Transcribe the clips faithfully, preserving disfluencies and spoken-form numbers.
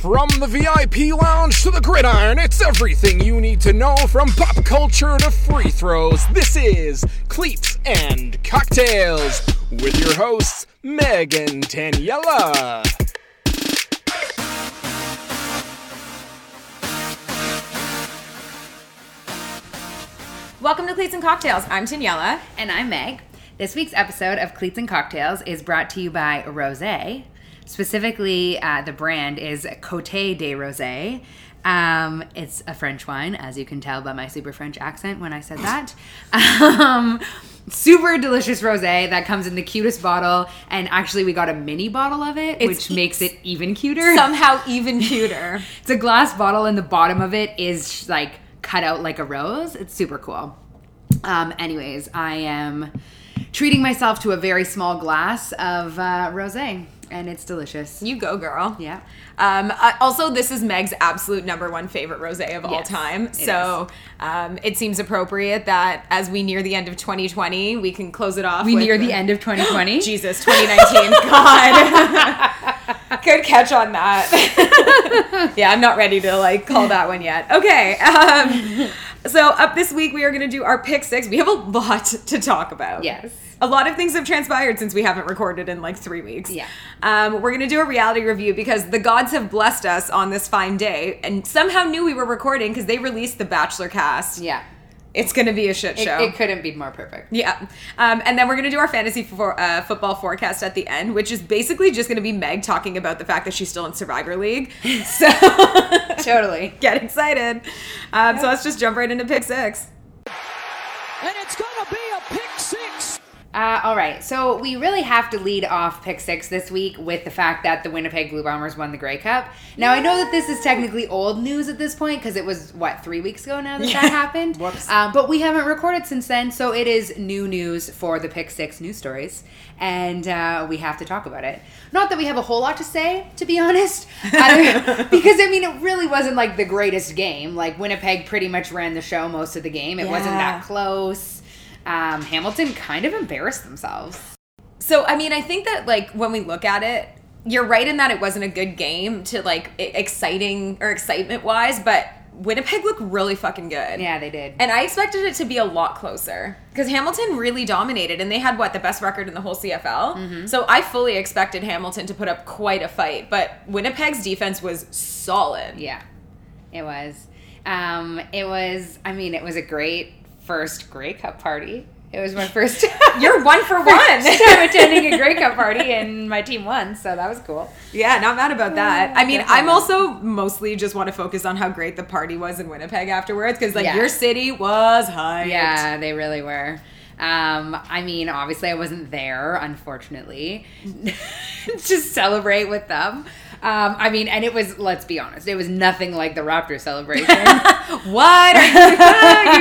From the V I P lounge to the gridiron, it's everything you need to know from pop culture to free throws. This is Cleats and Cocktails with your hosts, Meg and Daniela. Welcome to Cleats and Cocktails. I'm Daniela. And I'm Meg. This week's episode of Cleats and Cocktails is brought to you by Rosé. Specifically, uh, the brand is Côté de Rosé. Um, it's a French wine, as you can tell by my super French accent when I said that. um, super delicious rosé that comes in the cutest bottle. And actually, we got a mini bottle of it, it's which e- makes it even cuter. Somehow even cuter. It's a glass bottle, and the bottom of it is like cut out like a rose. It's super cool. Um, anyways, I am treating myself to a very small glass of uh, rosé. And it's delicious. You go, girl. Yeah. Um, uh, also, this is Meg's absolute number one favorite rosé of all yes, time. So um, it seems appropriate that as we near the end of twenty twenty, we can close it off. We with near the end of twenty twenty? Jesus, twenty nineteen. God. Good catch on that. Yeah, I'm not ready to like call that one yet. Okay. Um, so up this week, we are going to do our pick six. We have a lot to talk about. Yes. A lot of things have transpired since we haven't recorded in like three weeks. Yeah. Um, we're going to do a reality review because the gods have blessed us on this fine day and somehow knew we were recording because they released the Bachelor cast. Yeah. It's going to be a shit show. It, it couldn't be more perfect. Yeah. Um, and then we're going to do our fantasy for, uh, football forecast at the end, which is basically just going to be Meg talking about the fact that she's still in Survivor League. So totally. Get excited. Um, yeah. So let's just jump right into pick six. And it's going to be a pick six. Uh, all right, so we really have to lead off pick six this week with the fact that the Winnipeg Blue Bombers won the Grey Cup. Now, I know that this is technically old news at this point because it was, what, three weeks ago now that yeah. that happened? Whoops. Um, but we haven't recorded since then, so it is new news for the pick six news stories, and uh, we have to talk about it. Not that we have a whole lot to say, to be honest, I, because, I mean, it really wasn't, like, the greatest game. Like, Winnipeg pretty much ran the show most of the game. It yeah. wasn't that close. Um, Hamilton kind of embarrassed themselves. So, I mean, I think that, like, when we look at it, you're right in that it wasn't a good game to, like, exciting or excitement-wise, but Winnipeg looked really fucking good. Yeah, they did. And I expected it to be a lot closer because Hamilton really dominated, and they had, what, the best record in the whole C F L? Mm-hmm. So I fully expected Hamilton to put up quite a fight, but Winnipeg's defense was solid. Yeah, it was. Um, it was, I mean, it was a great first Grey Cup party. It was my first You're one for one. time attending a Grey Cup party, and my team won, so that was cool. Yeah, not mad about that. I mean, Definitely. I'm also mostly just want to focus on how great the party was in Winnipeg afterwards, because, like, yeah. your city was hyped. Yeah, they really were. Um, I mean, obviously I wasn't there, unfortunately, to celebrate with them. Um, I mean, and it was, let's be honest, it was nothing like the Raptor celebration. What? Are you, are you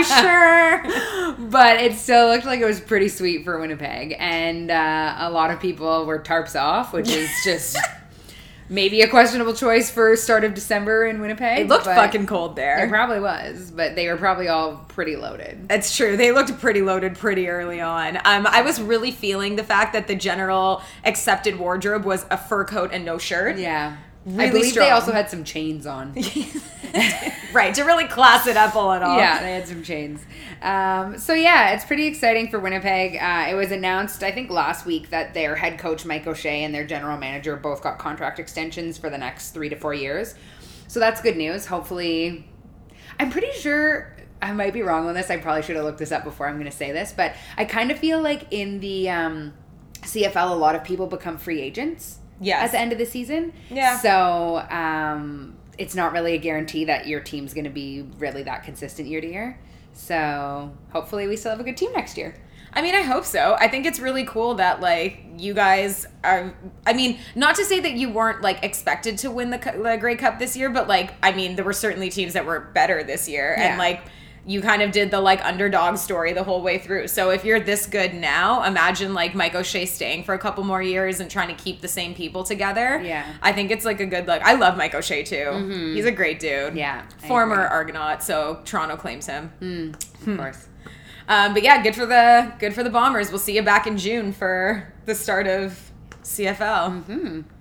sure? But it still looked like it was pretty sweet for Winnipeg. And uh, a lot of people were tarps off, which is just maybe a questionable choice for start of December in Winnipeg. It looked fucking cold there. It probably was, but they were probably all pretty loaded. That's true. They looked pretty loaded pretty early on. Um, I was really feeling the fact that the general accepted wardrobe was a fur coat and no shirt. Yeah. Really I believe strong. they also had some chains on. Right, to really class it up all in all. Yeah, they had some chains. Um, so yeah, it's pretty exciting for Winnipeg. Uh, it was announced, I think, last week that their head coach, Mike O'Shea, and their general manager both got contract extensions for the next three to four years. So that's good news. Hopefully, I'm pretty sure, I might be wrong on this. I probably should have looked this up before I'm going to say this. But I kind of feel like in the um, C F L, a lot of people become free agents. Yes. At the end of the season. Yeah. So um, it's not really a guarantee that your team's going to be really that consistent year to year. So hopefully we still have a good team next year. I mean, I hope so. I think it's really cool that, like, you guys are, I mean, not to say that you weren't, like, expected to win the, the Grey Cup this year, but, like, I mean, there were certainly teams that were better this year. Yeah. And, like, you kind of did the, like, underdog story the whole way through. So if you're this good now, imagine, like, Mike O'Shea staying for a couple more years and trying to keep the same people together. Yeah. I think it's, like, a good look. I love Mike O'Shea, too. Mm-hmm. He's a great dude. Yeah. Former Argonaut, so Toronto claims him. Mm, Hmm. of course. Um, but yeah, good for the good for the Bombers. We'll see you back in June for the start of C F L. Mm-hmm.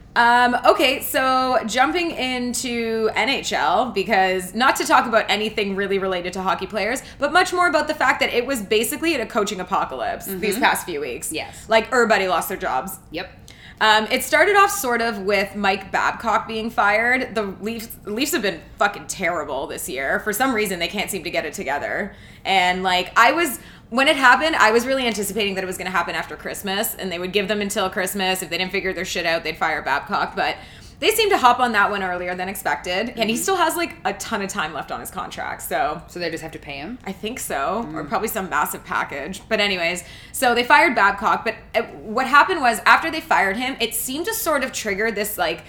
Um, okay, so jumping into N H L, because not to talk about anything really related to hockey players, but much more about the fact that it was basically a coaching apocalypse mm-hmm. these past few weeks. Yes. Like, everybody lost their jobs. Yep. Um, it started off sort of with Mike Babcock being fired. The Leafs, the Leafs have been fucking terrible this year. For some reason, they can't seem to get it together. And, like, I was... When it happened, I was really anticipating that it was going to happen after Christmas, and they would give them until Christmas. If they didn't figure their shit out, they'd fire Babcock. But they seemed to hop on that one earlier than expected, mm-hmm. and he still has like a ton of time left on his contract. So, so they just have to pay him. I think so, mm. or probably some massive package. But anyways, so they fired Babcock. But it, what happened was after they fired him, it seemed to sort of trigger this like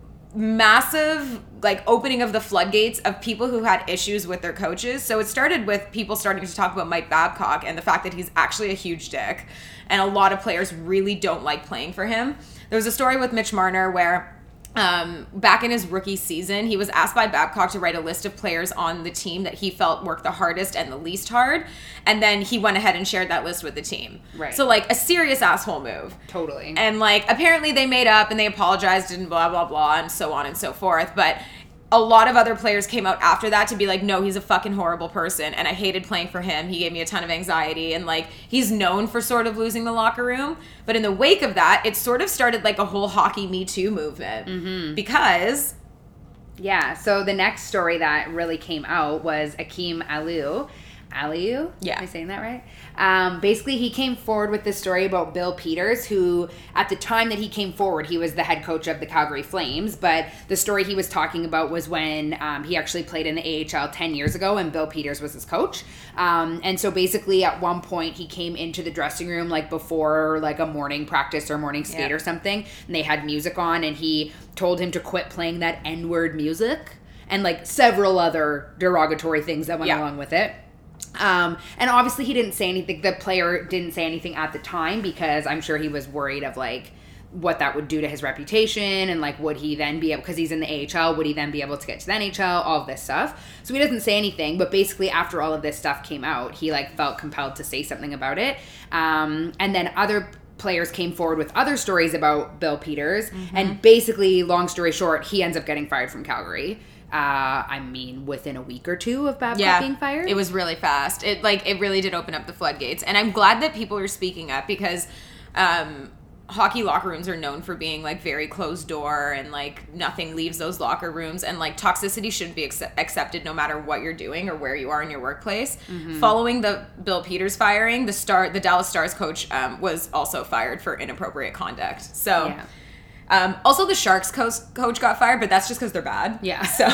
massive like opening of the floodgates of people who had issues with their coaches. So it started with people starting to talk about Mike Babcock and the fact that he's actually a huge dick, and a lot of players really don't like playing for him. There was a story with Mitch Marner where um, back in his rookie season, he was asked by Babcock to write a list of players on the team that he felt worked the hardest and the least hard, and then he went ahead and shared that list with the team. Right. So like a serious asshole move. Totally. And like apparently they made up and they apologized and blah blah blah and so on and so forth, but a lot of other players came out after that to be like, no, he's a fucking horrible person, and I hated playing for him. He gave me a ton of anxiety, and like he's known for sort of losing the locker room. But in the wake of that, it sort of started like a whole hockey Me Too movement mm-hmm. because yeah. So the next story that really came out was Akim Aliu. Aliu? Yeah. Am I saying that right? Um, basically, he came forward with this story about Bill Peters, who, at the time that he came forward, he was the head coach of the Calgary Flames, but the story he was talking about was when um, he actually played in the A H L ten years ago, and Bill Peters was his coach. Um, and so basically, at one point, he came into the dressing room, like, before, like, a morning practice or morning skate yeah. or something, and they had music on, and he told him to quit playing that N-word music, and, like, several other derogatory things that went yeah. along with it. Um, and obviously he didn't say anything, the player didn't say anything at the time, because I'm sure he was worried of like what that would do to his reputation, and like would he then be able, because he's in the A H L, would he then be able to get to the N H L, all of this stuff. So he doesn't say anything, but basically after all of this stuff came out, he like felt compelled to say something about it. Um, and then other players came forward with other stories about Bill Peters, mm-hmm. and basically, long story short, he ends up getting fired from Calgary. Uh, I mean, within a week or two of Babcock yeah, being fired. It was really fast. It like it really did open up the floodgates, and I'm glad that people are speaking up, because um, hockey locker rooms are known for being like very closed door, and like nothing leaves those locker rooms, and like toxicity should be ac- accepted no matter what you're doing or where you are in your workplace. Mm-hmm. Following the Bill Peters firing, the star, the Dallas Stars coach um, was also fired for inappropriate conduct. So. Yeah. Um, also, the Sharks coach, coach got fired, but that's just because they're bad. Yeah. So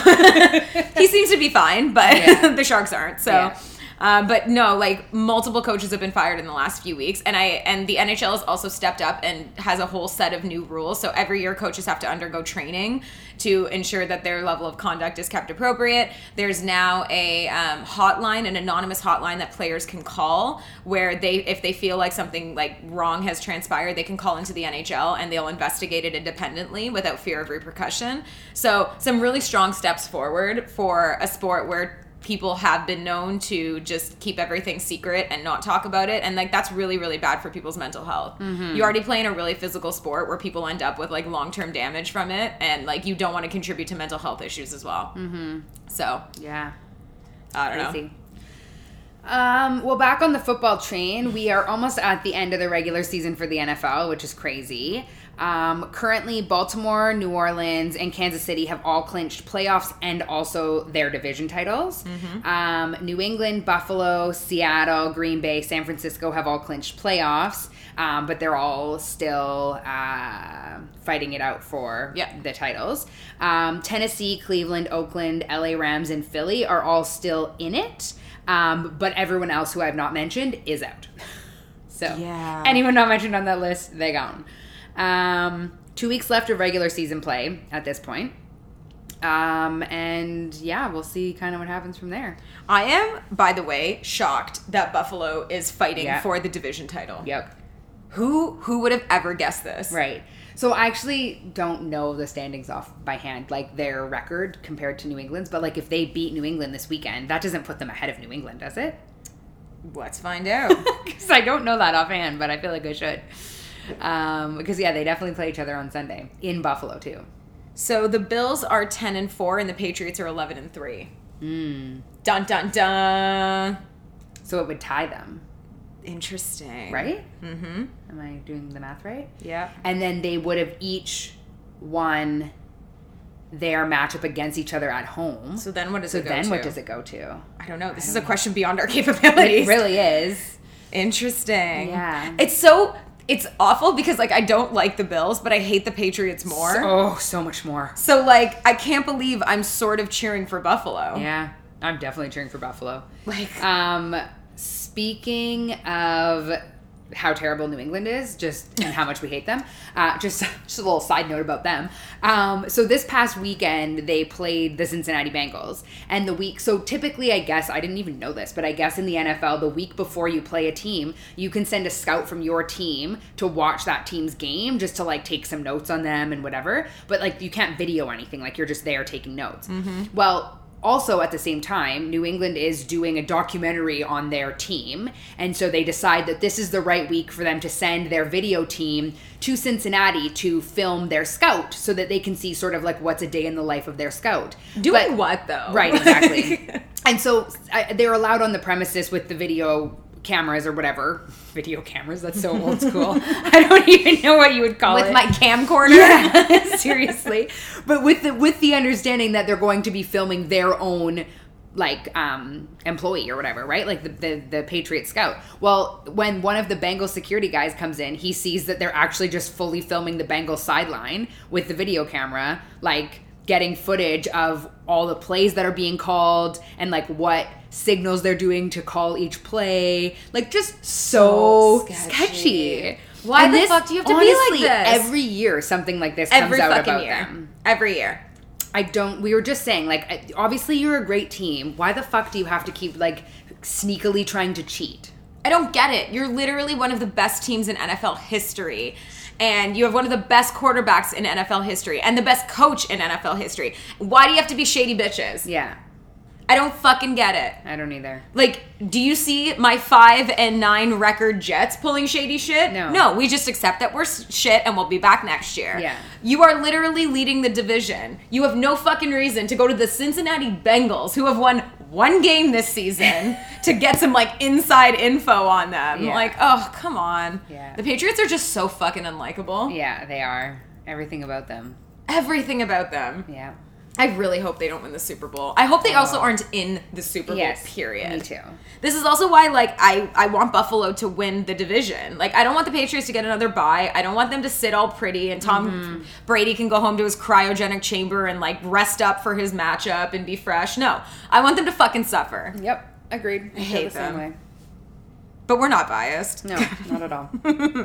he seems to be fine, but yeah. the Sharks aren't. So, yeah. uh, but no, like multiple coaches have been fired in the last few weeks, and I and the N H L has also stepped up and has a whole set of new rules. So every year, coaches have to undergo training to ensure that their level of conduct is kept appropriate. There's now a um, hotline, an anonymous hotline that players can call, where they, if they feel like something like wrong has transpired, they can call into the N H L and they'll investigate it independently without fear of repercussion. So some really strong steps forward for a sport where people have been known to just keep everything secret and not talk about it, and like that's really really bad for people's mental health. Mm-hmm. You already play in a really physical sport where people end up with like long-term damage from it, and like you don't want to contribute to mental health issues as well. Mm-hmm. So yeah, I don't Crazy. know. Um, well, back on the football train, we are almost at the end of the regular season for the N F L, which is crazy. Um, currently, Baltimore, New Orleans, and Kansas City have all clinched playoffs and also their division titles. Mm-hmm. Um, New England, Buffalo, Seattle, Green Bay, San Francisco have all clinched playoffs, um, but they're all still uh, fighting it out for yep. the titles. Um, Tennessee, Cleveland, Oakland, L A Rams, and Philly are all still in it, um, but everyone else who I've not mentioned is out. So yeah. anyone not mentioned on that list, they gone. Um, two weeks left of regular season play at this point. Um, and yeah, we'll see kind of what happens from there. I am, by the way, shocked that Buffalo is fighting yeah. for the division title. Yep. Who who would have ever guessed this? Right. So I actually don't know the standings off by hand, like their record compared to New England's, but like if they beat New England this weekend, that doesn't put them ahead of New England, does it? Let's find out. Because I don't know that offhand, but I feel like I should. Um, because yeah, they definitely play each other on Sunday in Buffalo too. So the Bills are ten and four, and the Patriots are eleven and three. Mm. Dun dun dun. So it would tie them, Interesting. right? Mm-hmm. Am I doing the math right? Yeah. And then they would have each won their matchup against each other at home. So then what does So it go then to? what does it go to? I don't know. This I is don't a know. question beyond our capabilities. It really is. Interesting. Yeah. It's so it's awful because like I don't like the Bills, but I hate the Patriots more. So, Oh, so much more. so like I can't believe I'm sort of cheering for Buffalo. Yeah, I'm definitely cheering for Buffalo. Like Um, speaking of how terrible New England is, just and how much we hate them. Uh, just just a little side note about them. Um, so this past weekend they played the Cincinnati Bengals, and the week. So typically, I guess I didn't even know this, but I guess in the N F L, the week before you play a team, you can send a scout from your team to watch that team's game, just to like take some notes on them and whatever. But like you can't video anything; like you're just there taking notes. Mm-hmm. Well. Also, at the same time, New England is doing a documentary on their team. And so they decide that this is the right week for them to send their video team to Cincinnati to film their scout so that they can see sort of like what's a day in the life of their scout. doing But- what though? Right, exactly. And so I, they're allowed on the premises with the video cameras or whatever. Video cameras, that's so old school. I don't even know what you would call With it. my camcorder. Yeah, seriously. But with the with the understanding that they're going to be filming their own like um employee or whatever, right? Like the, the the Patriot scout. Well, when one of the Bengals security guys comes in, he sees that they're actually just fully filming the Bengals sideline with the video camera, like getting footage of all the plays that are being called and like what signals they're doing to call each play. Like just so So sketchy. sketchy. Why And the this- fuck do you have to be like honestly, this? Every year something like this comes Every out fucking about year. them. Every year. I don't, we were just saying, like, I- obviously you're a great team. Why the fuck do you have to keep, like, sneakily trying to cheat? I don't get it. You're literally one of the best teams in N F L history. And you have one of the best quarterbacks in N F L history. And the best coach in N F L history. Why do you have to be shady bitches? Yeah, I don't fucking get it. I don't either. Like, do you see my five and nine record Jets pulling shady shit? No. No, we just accept that we're s- shit and we'll be back next year. Yeah. You are literally leading the division. You have no fucking reason to go to the Cincinnati Bengals, who have won one game this season, to get some, like, inside info on them. Yeah. Like, oh, come on. Yeah. The Patriots are just so fucking unlikable. Yeah, they are. Everything about them. Everything about them. Yeah. I really hope they don't win the Super Bowl. I hope they also Oh. aren't in the Super Bowl, Yes, period. me too. This is also why, like, I, I want Buffalo to win the division. Like, I don't want the Patriots to get another bye. I don't want them to sit all pretty and Tom Mm-hmm. Brady can go home to his cryogenic chamber and, like, rest up for his matchup and be fresh. No. I want them to fucking suffer. Yep, agreed. I hate the same them. way. But we're not biased. No, not at all.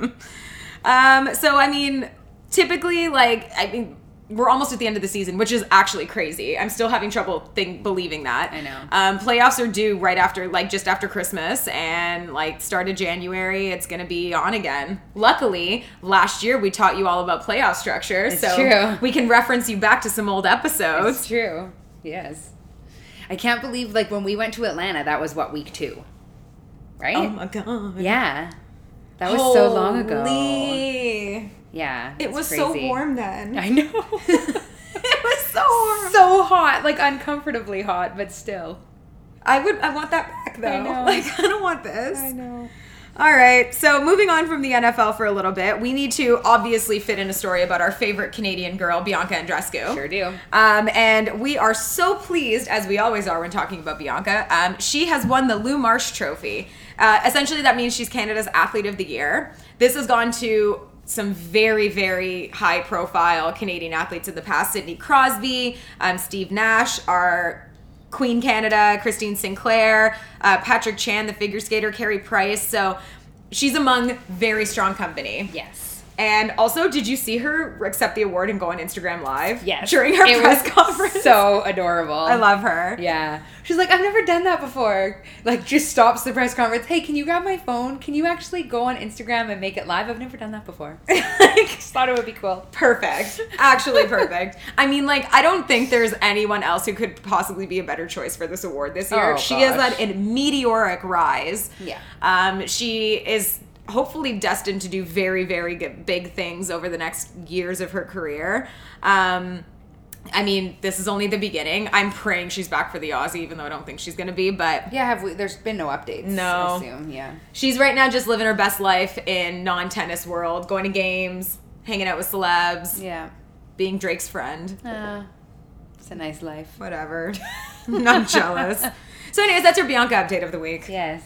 Um, so, I mean, typically, like, I mean, we're almost at the end of the season, which is actually crazy. I'm still having trouble think, believing that. I know. Um, playoffs are due right after, like, just after Christmas, and, like, start of January, it's going to be on again. Luckily, last year we taught you all about playoff structure, It's so true. we can reference you back to some old episodes. It's true. Yes. I can't believe, like, when we went to Atlanta, that was, what, week two? Right? Oh my god. Yeah. That was so long ago. Holy. Yeah. It it's was so crazy. warm then. I know. It was so warm. So hot, like uncomfortably hot, but still. I would. I want that back though. I know. Like, I don't want this. know. All right. So moving on from the N F L for a little bit, we need to obviously fit in a story about our favorite Canadian girl, Bianca Andreescu. Sure do. Um, and we are so pleased, as we always are when talking about Bianca. Um, she has won the Lou Marsh Trophy. Uh, essentially, that means she's Canada's Athlete of the Year. This has gone to some very, very high-profile Canadian athletes in the past. Sidney Crosby, um, Steve Nash, our Queen Canada, Christine Sinclair, uh, Patrick Chan, the figure skater, Carey Price. So she's among very strong company. Yes. And also, did you see her accept the award and go on Instagram Live? Yes. During her It press was conference. So adorable. I love her. Yeah. She's like, I've never done that before. Like, just stops the press conference. Hey, can you grab my phone? Can you actually go on Instagram and make it live? I've never done that before. Just thought it would be cool. Perfect. Actually perfect. I mean, like, I don't think there's anyone else who could possibly be a better choice for this award this year. Oh, she has gosh. had a meteoric rise. Yeah. Um, she is hopefully destined to do very, very good, big things over the next years of her career. Um, I mean, this is only the beginning. I'm praying she's back for the Aussie, even though I don't think she's going to be. But Yeah, have we? There's been no updates. No. I assume, yeah. she's right now just living her best life in non-tennis world, going to games, hanging out with celebs, Yeah. being Drake's friend. Uh, it's a nice life. Whatever. I'm not jealous. So anyways, that's your Bianca update of the week. Yes.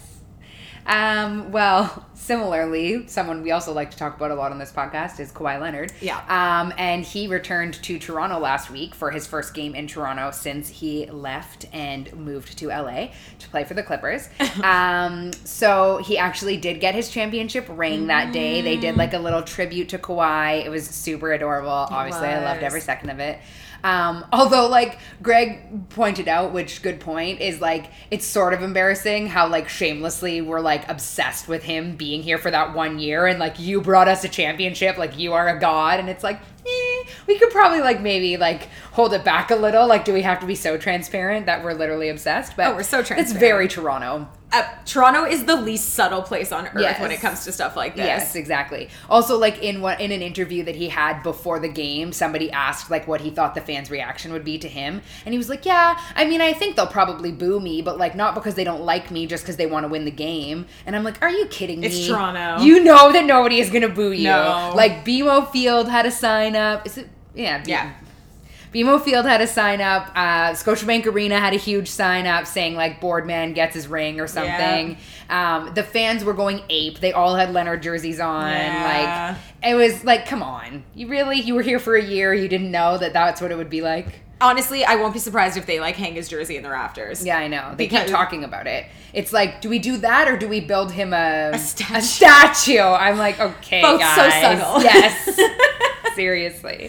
Um, well, similarly, someone we also like to talk about a lot on this podcast is Kawhi Leonard. Yeah. Um, and he returned to Toronto last week for his first game in Toronto since he left and moved to L A to play for the Clippers. um, so he actually did get his championship ring that day. They did like a little tribute to Kawhi. It was super adorable. Obviously, I loved was. every second of it. Um, although, like, Greg pointed out, which good point, is, like, it's sort of embarrassing how, like, shamelessly we're, like, obsessed with him being here for that one year, and, like, you brought us a championship, like, you are a god, and it's like, eh, we could probably, like, maybe, like, hold it back a little. Like, do we have to be so transparent that we're literally obsessed? But Oh, we're so It's transparent. very Toronto. Uh, Toronto is the least subtle place on earth Yes. when it comes to stuff like this. Yes, exactly. Also, like in what in an interview that he had before the game, somebody asked like what he thought the fans' reaction would be to him, and he was like, "Yeah, I mean, I think they'll probably boo me, but like not because they don't like me, just because they want to win the game." And I'm like, "Are you kidding me? It's Toronto. You know that nobody is gonna boo you. No. Like B M O Field had a sign up. Is it? Yeah, B- Yeah. B M O Field had a sign up. Uh, Scotiabank Arena had a huge sign up saying like Boardman gets his ring or something. Um, the fans were going ape. They all had Leonard jerseys on. Yeah. Like it was like, come on, you really you were here for a year. You didn't know that that's what it would be like. Honestly, I won't be surprised if they like hang his jersey in the rafters. Yeah, I know. They Because- keep talking about it. It's like, do we do that or do we build him a A statue. A statue? I'm like, okay, Both so guys. subtle. Yes. Seriously.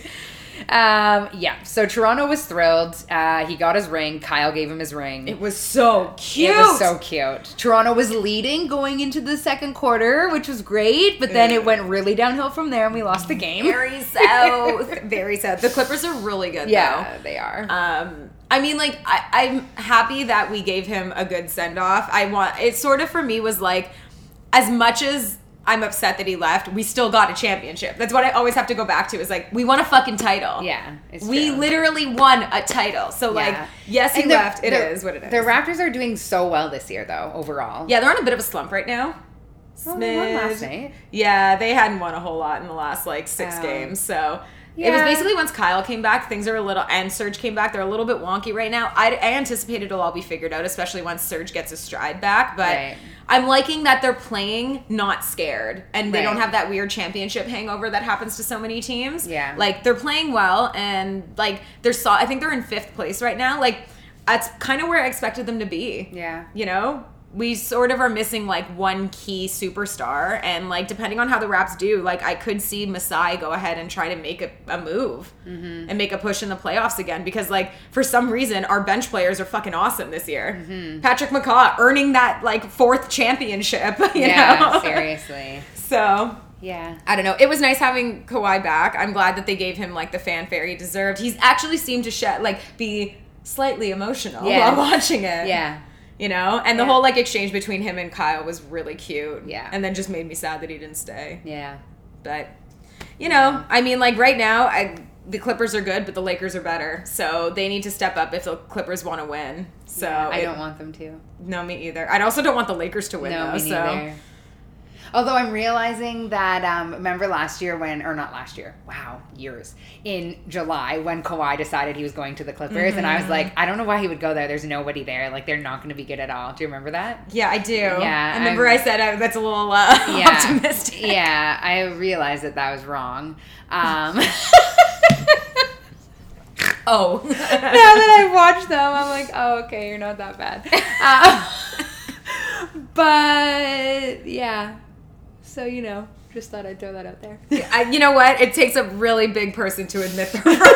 Um, yeah, so Toronto was thrilled. Uh, he got his ring. Kyle gave him his ring. It was so cute. It was so cute. Toronto was leading going into the second quarter, which was great, but then it went really downhill from there and we lost the game. Very south. Very south. The Clippers are really good, Yeah, they are. though. Um, I mean, like, I, I'm happy that we gave him a good send-off. I want, it sort of for me was like, as much as I'm upset that he left, we still got a championship. That's what I always have to go back to, is like, we won a fucking title. Yeah, it's We true. literally won a title. So, like, Yeah. yes, he And the- left. It the- is what it is. The Raptors are doing so well this year, though, overall. Yeah, they're on a bit of a slump right now. Well, they won last Smidge. night. Yeah, they hadn't won a whole lot in the last like six Oh. games. So it was Yeah. basically once Kyle came back, things are a little, and Serge came back, they're a little bit wonky right now. I, I anticipate it'll all be figured out, especially once Serge gets his stride back. But Right. I'm liking that they're playing not scared, and they Right. don't have that weird championship hangover that happens to so many teams. Yeah. Like they're playing well, and like they're so I think they're in fifth place right now. Like that's kind of where I expected them to be. Yeah. You know, we sort of are missing like one key superstar, and like depending on how the Raps do, like I could see Masai go ahead and try to make a, a move Mm-hmm. and make a push in the playoffs again, because like for some reason our bench players are fucking awesome this year. Mm-hmm. Patrick McCaw earning that like fourth championship, you Yeah, know. seriously. So Yeah. I don't know. It was nice having Kawhi back. I'm glad that they gave him like the fanfare he deserved. He's actually seemed to shed like be slightly emotional Yeah. while watching it. Yeah. You know, and the Yeah. whole like exchange between him and Kyle was really cute. Yeah. And then just made me sad that he didn't stay. Yeah. But, you know, I mean, like right now, I, the Clippers are good, but the Lakers are better. So they need to step up if the Clippers want to win. So I it- don't want them to. No, me either. I also don't want the Lakers to win No, though. me So neither. Although I'm realizing that, um, remember last year when, or not last year, wow, years, in July when Kawhi decided he was going to the Clippers, and I was like, I don't know why he would go there. There's nobody there. Like, they're not going to be good at all. Do you remember that? yeah, I do. Yeah, I remember I'm- I said uh, that's a little uh, Yeah. optimistic. Yeah, I realized that that was wrong. Um, Oh. now that I watched them, I'm like, oh, okay, you're not that bad. Um, but, yeah. So, you know, just thought I'd throw that out there. I, you know what? It takes a really big person to admit they're wrong.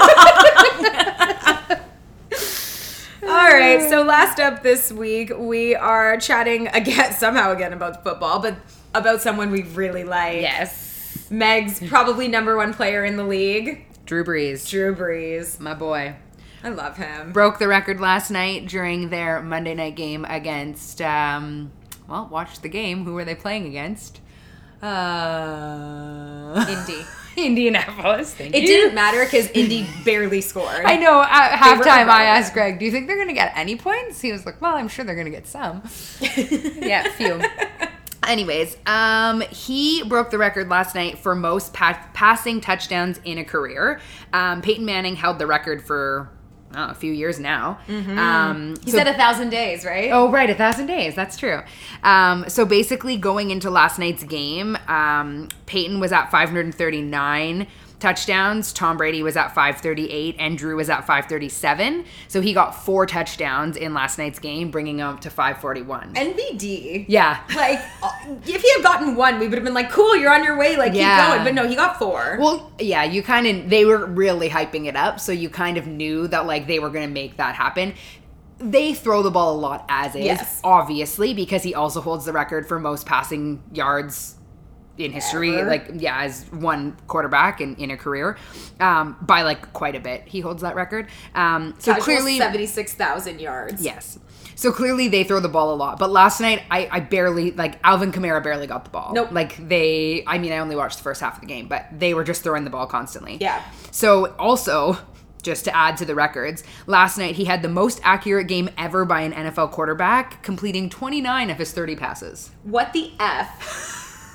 All right. So last up this week, we are chatting again, somehow again about football, but about someone we really like. Yes. Meg's probably number one player in the league, Drew Brees, Drew Brees. my boy. I love him. Broke the record last night during their Monday night game against, um, well, watch the game. Who were they playing against? Uh, Indy. Indianapolis. Thank It you. didn't matter because Indy barely scored. I know. At They were halftime, I irrelevant. asked Greg, "Do you think they're going to get any points?" He was like, "Well, I'm sure they're going to get some." Yeah, few. Anyways, um, he broke the record last night for most pa- passing touchdowns in a career. Um, Peyton Manning held the record for oh, a few years now. Mm-hmm. Um, He so- said a thousand days, right? Oh, right, a thousand days. That's true. Um, so basically, going into last night's game, um, Peyton was at five hundred thirty-nine touchdowns. Tom Brady was at five thirty-eight, and Drew was at five thirty-seven. So he got four touchdowns in last night's game, bringing him up to five forty-one. N B D. Yeah. Like, if he had gotten one, we would have been like, cool, you're on your way, like, Yeah. keep going. But no, he got four. Well, yeah, you kind of, they were really hyping it up, so you kind of knew that, like, they were going to make that happen. They throw the ball a lot as is, Yes. obviously, because he also holds the record for most passing yards in history, Ever. like, yeah, as one quarterback in, in a career, um, by, like, quite a bit. He holds that record. Um, so Casual clearly... seventy-six thousand yards. Yes. So clearly they throw the ball a lot. But last night, I, I barely, like, Alvin Kamara barely got the ball. Nope. Like, they, I mean, I only watched the first half of the game, but they were just throwing the ball constantly. Yeah. So also, just to add to the records, last night he had the most accurate game ever by an N F L quarterback, completing twenty-nine of his thirty passes. What the F?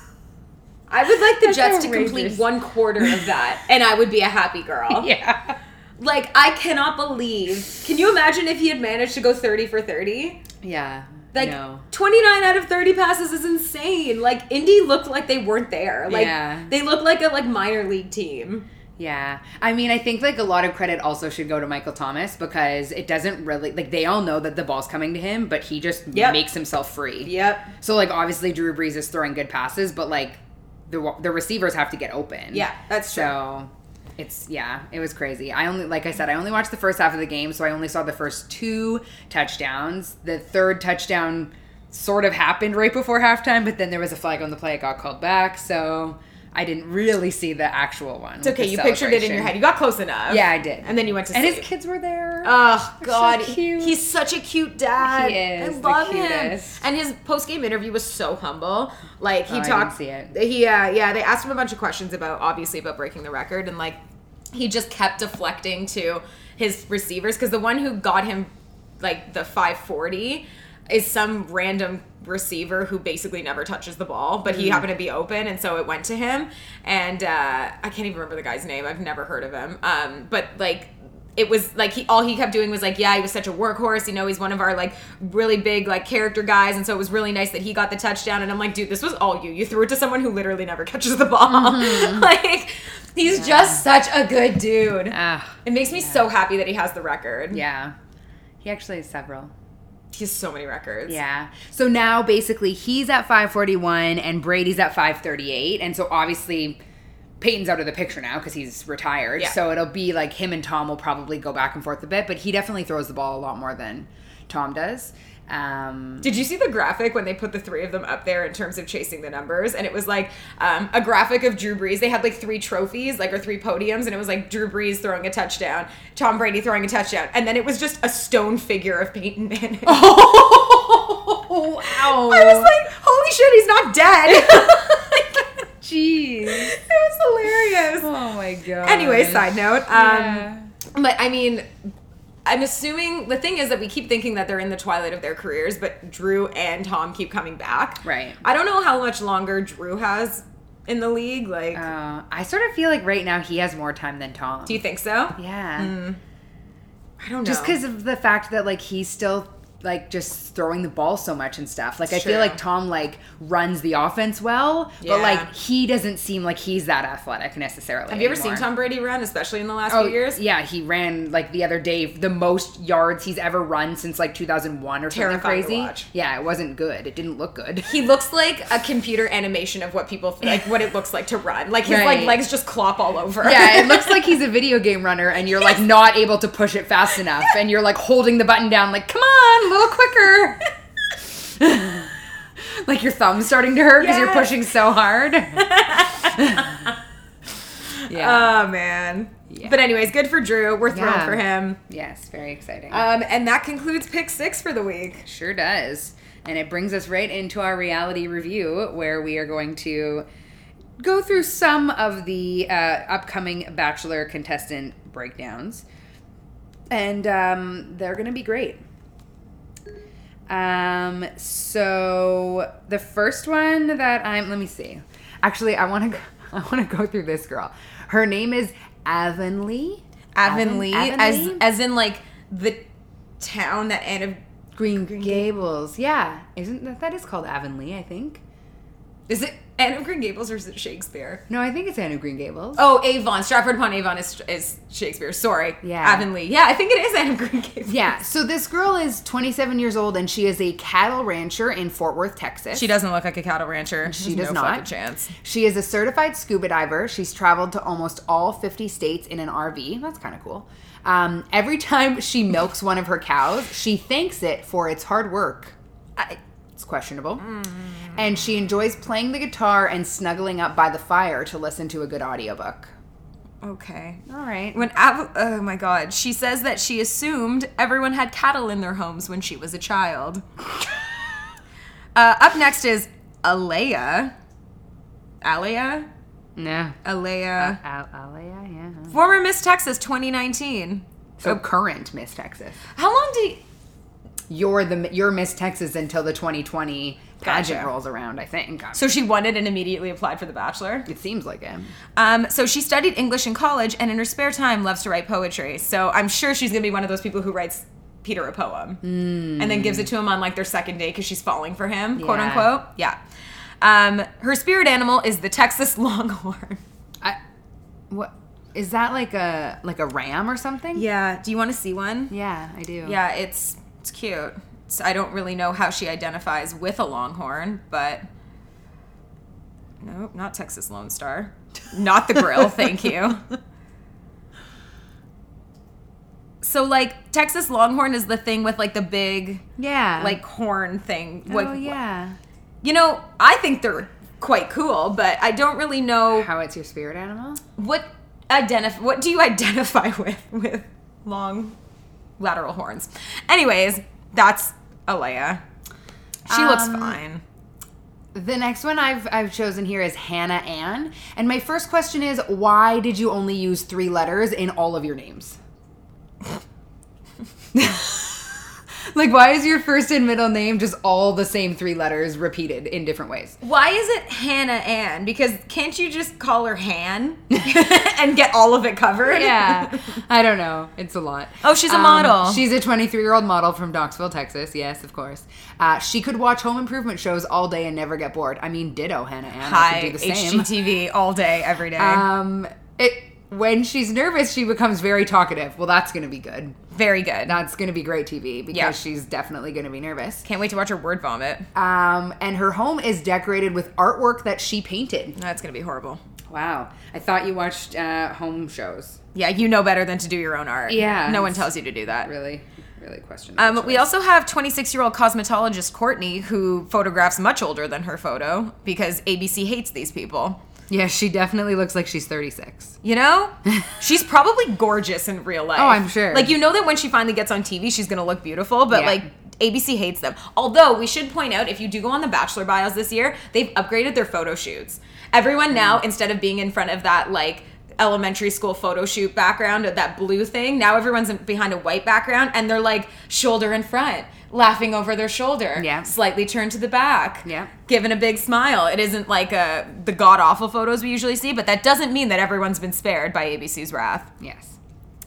I would like the That's Jets to outrageous. complete one quarter of that, and I would be a happy girl. Yeah. Like, I cannot believe. Can you imagine if he had managed to go thirty for thirty? Yeah. Like, no. twenty-nine out of thirty passes is insane. Like, Indy looked like they weren't there. Like, Yeah. they looked like a, like, minor league team. Yeah. I mean, I think, like, a lot of credit also should go to Michael Thomas because it doesn't really, like, they all know that the ball's coming to him, but he just Yep. makes himself free. Yep. So, like, obviously Drew Brees is throwing good passes, but, like, the the receivers have to get open. Yeah, that's true. So, it's, yeah, it was crazy. I only, like I said, I only watched the first half of the game, so I only saw the first two touchdowns. The third touchdown sort of happened right before halftime, but then there was a flag on the play. It got called back, so I didn't really see the actual one. It's okay. the You pictured it in your celebration. head. You got close enough. Yeah, I did. And then you went to And sleep. his kids were there. Oh They're God, so cute. he's such a cute dad. He is I the love him. cutest. And his post game interview was so humble. Like he Oh, I talked. didn't see He uh, yeah, they asked him a bunch of questions about obviously about breaking the record, and like he just kept deflecting to his receivers because the one who got him like the five forty is some random receiver who basically never touches the ball, but he happened to be open, and so it went to him. And uh, I can't even remember the guy's name. I've never heard of him. Um, but like. It was like he all he kept doing was like, yeah, he was such a workhorse. You know, he's one of our like really big like character guys, and so it was really nice that he got the touchdown. And I'm like, dude, this was all you. You threw it to someone who literally never catches the ball. Mm-hmm. Like, he's just such a good dude. Ah, It makes me so happy that he has the record. yeah. He actually has several. He has so many records. Yeah. So now basically he's at five forty-one and Brady's at five thirty-eight. And so obviously Peyton's out of the picture now because he's retired. Yeah. So it'll be like him and Tom will probably go back and forth a bit, but he definitely throws the ball a lot more than Tom does. Um, Did you see the graphic when they put the three of them up there in terms of chasing the numbers? And it was like um, a graphic of Drew Brees. They had like three trophies, like or three podiums, and it was like Drew Brees throwing a touchdown, Tom Brady throwing a touchdown, and then it was just a stone figure of Peyton Manning. oh, wow. I was like, holy shit, he's not dead. Jeez. It was hilarious. Oh my god. Anyway, side note. Um, Yeah. But I mean, I'm assuming the thing is that we keep thinking that they're in the twilight of their careers, but Drew and Tom keep coming back. Right. I don't know how much longer Drew has in the league. Like, Uh, I sort of feel like right now he has more time than Tom. do you think so? Yeah. I don't know. Just because of the fact that like he's still like just throwing the ball so much and stuff. Like I True. feel like Tom like runs the offense well, Yeah. but like he doesn't seem like he's that athletic necessarily. Have you ever anymore. seen Tom Brady run, especially in the last Oh few years? yeah, he ran like the other day the most yards he's ever run since like two thousand one or something Terrifying to crazy. watch. Yeah, it wasn't good. It didn't look good. He looks like a computer animation of what people like what it looks like to run. Like his Right. like legs just clop all over. Yeah, it looks like he's a video game runner and you're like not able to push it fast enough and you're like holding the button down like, come on, a little quicker. Like your thumb's starting to hurt because you're Yes. pushing so hard. Yeah. Oh man. Yeah. But anyways, good for Drew. We're thrilled Yeah. for him. Yes, very exciting. Um, and that concludes pick six for the week. Sure does. And it brings us right into our reality review, where we are going to go through some of the uh, upcoming Bachelor contestant breakdowns. And um, they're going to be great. Um, so the first one that I'm, let me see. Actually, I want to, I want to go through this girl. Her name is Avonlea. Avonlea, Avon- as Avonlea? as in like the town that Anne of Green, Green Gables. Yeah. Isn't that, that is called Avonlea, I think. Is it Anne of Green Gables or is it Shakespeare? No, I think it's Anne of Green Gables. Oh, Avon. Stratford upon Avon is is Shakespeare. Sorry. Yeah. Avonlea. Yeah, I think it is Anne of Green Gables. Yeah, so this girl is twenty-seven years old, and she is a cattle rancher in Fort Worth, Texas. She doesn't look like a cattle rancher. She There's does no not. fucking chance. She is a certified scuba diver. She's traveled to almost all fifty states in an R V. That's kind of cool. Um, every time she milks one of her cows, she thanks it for its hard work. I, It's questionable. Mm. And she enjoys playing the guitar and snuggling up by the fire to listen to a good audiobook. okay. All right. When Av- oh my god, she says that she assumed everyone had cattle in their homes when she was a child. uh, up next is Alea. Alea? No. Alea. Al- Alea, yeah. Former Miss Texas twenty nineteen. So current Miss Texas. How long do you... You're the you're Miss Texas until the twenty twenty pageant Gotcha. rolls around, I think. So she won it and immediately applied for The Bachelor? It seems like it. Um, so she studied English in college and in her spare time loves to write poetry. So I'm sure she's going to be one of those people who writes Peter a poem mm. and then gives it to him on like their second date because she's falling for him, Yeah. quote unquote. Yeah. Um, her spirit animal is the Texas Longhorn. I what is that like a like a ram or something? Yeah. Do you want to see one? Yeah, I do. Yeah, it's it's cute. It's, I don't really know how she identifies with a longhorn, but nope, not Texas Lone Star. Not the grill, thank you. So like Texas Longhorn is the thing with like the big Yeah. like horn thing. Oh What, yeah. You know, I think they're quite cool, but I don't really know How it's your spirit animal? what identify what do you identify with with long lateral horns. Anyways, that's Alea. She looks Um, fine. The next one I've I've chosen here is Hannah Ann. And my first question is, why did you only use three letters in all of your names? Like, why is your first and middle name just all the same three letters repeated in different ways? Why is it Hannah Ann? Because can't you just call her Han and get all of it covered? Yeah. I don't know. It's a lot. Oh, she's a Um, model. She's a twenty-three-year-old model from Knoxville, Texas. Yes, of course. Uh, she could watch home improvement shows all day and never get bored. I mean, ditto, Hannah Ann. I Hi, could do the H same. G T V all day, every day. Um, it when she's nervous, she becomes very talkative. Well, that's going to be good. Very good. That's going to be great T V because Yeah. she's definitely going to be nervous. Can't wait to watch her word vomit. Um, and her home is decorated with artwork that she painted. That's going to be horrible. Wow. I thought you watched uh, home shows. Yeah, you know better than to do your own art. Yeah. No one tells you to do that. Really, really questionable. Um, we choice. also have twenty-six-year-old cosmetologist Courtney, who photographs much older than her photo because A B C hates these people. Yeah, she definitely looks like she's thirty-six. You know? She's probably gorgeous in real life. Oh, I'm sure. Like, you know that when she finally gets on T V, she's going to look beautiful, but, Yeah. like, A B C hates them. Although, we should point out, if you do go on the Bachelor bios this year, they've upgraded their photo shoots. Everyone now, instead of being in front of that, like, elementary school photo shoot background, that blue thing, now everyone's in- behind a white background, and they're, like, shoulder in front, laughing over their shoulder. Yeah. Slightly turned to the back. Yeah. Giving a big smile. It isn't like uh, the god-awful photos we usually see, but that doesn't mean that everyone's been spared by A B C's wrath. Yes.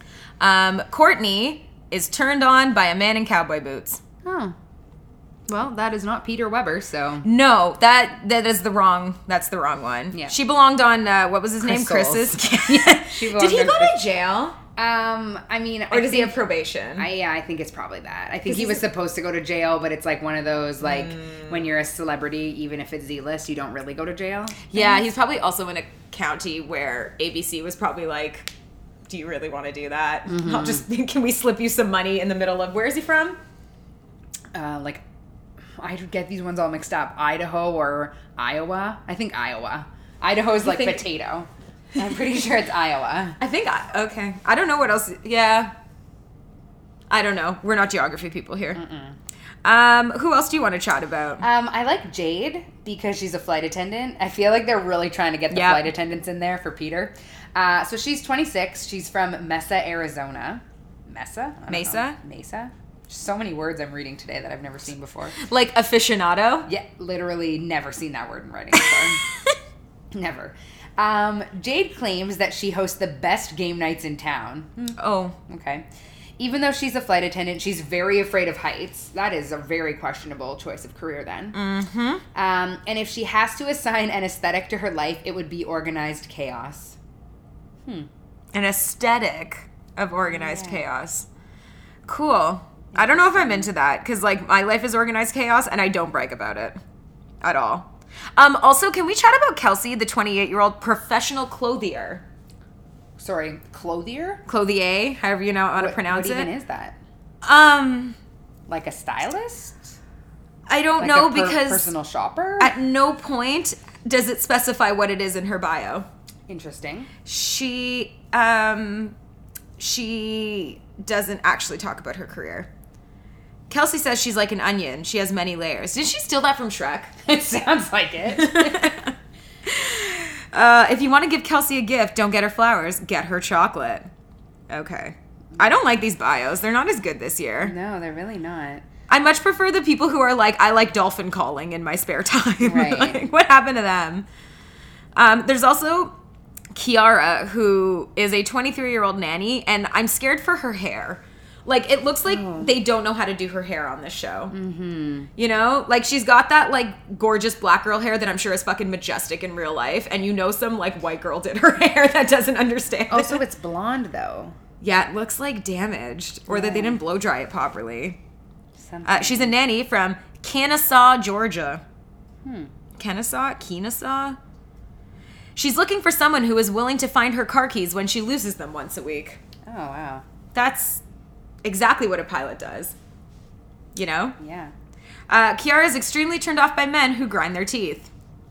Um, Courtney is turned on by a man in cowboy boots. Oh. Well, that is not Peter Weber, so. No, that that is the wrong. That's the wrong one. Yeah. She belonged on uh, what was his name? Chris Chris's. Yeah. She Did he belonged go on to Chris- jail, Um, I mean, or does he have probation? I, yeah, I think it's probably that. I think 'Cause he was he's- supposed to go to jail, but it's like one of those, like, Mm. when you're a celebrity, even if it's Z-list, you don't really go to jail. yeah, he's probably also in a county where A B C was probably like, "Do you really want to do that? Mm-hmm. I'll just can we slip you some money in the middle of where is he from? Uh, like, I get these ones all mixed up. Idaho or Iowa? I think Iowa. Idaho's like think- potato. I'm pretty sure it's Iowa. I think I, okay. I don't know what else. Yeah, I don't know. We're not geography people here. Um, who else do you want to chat about? Um, I like Jade because she's a flight attendant. I feel like they're really trying to get the Yep. flight attendants in there for Peter. Uh, so she's twenty-six. She's from Mesa, Arizona. Mesa? I don't Mesa? know. Mesa? So many words I'm reading today that I've never seen before. Like aficionado? Yeah, literally never seen that word in writing before. Never. Um, Jade claims that she hosts the best game nights in town. Hmm, Oh. okay. Even though she's a flight attendant, she's very afraid of heights. That is a very questionable choice of career then. Mm-hmm. Um, and if she has to assign an aesthetic to her life, it would be organized chaos. Hmm. An aesthetic of organized Yeah. chaos. Cool. I don't know if I'm into that because, like, my life is organized chaos and I don't brag about it at all. Um, also, can we chat about Kelsey, the twenty-eight-year-old professional clothier? Sorry, clothier? Clothier, however you know how to What- pronounce what it. even is that? Um, Like a stylist? I don't Like know a per- because personal shopper? at no point does it specify what it is in her bio. Interesting. She, um, she doesn't actually talk about her career. Kelsey says she's like an onion. She has many layers. Did she steal that from Shrek? It sounds like it. Uh, if you want to give Kelsey a gift, don't get her flowers. Get her chocolate. Okay. I don't like these bios. They're not as good this year. No, they're really not. I much prefer the people who are like, I like dolphin calling in my spare time. Right. Like, what happened to them? Um, there's also Kiara, who is a twenty-three-year-old nanny, and I'm scared for her hair. Like, it looks like Oh. they don't know how to do her hair on this show. Mm-hmm. You know? Like, she's got that, like, gorgeous black girl hair that I'm sure is fucking majestic in real life, and you know some, like, white girl did her hair that doesn't understand Also, it. it's blonde, though. Yeah, it looks, like, damaged, or that they Yeah. didn't blow dry it properly. Something. Uh, she's a nanny from Kennesaw, Georgia. Hmm. Kennesaw? Kennesaw? She's looking for someone who is willing to find her car keys when she loses them once a week. Oh, wow. That's exactly what a pilot does. You know? Yeah. Uh, Kiara is extremely turned off by men who grind their teeth.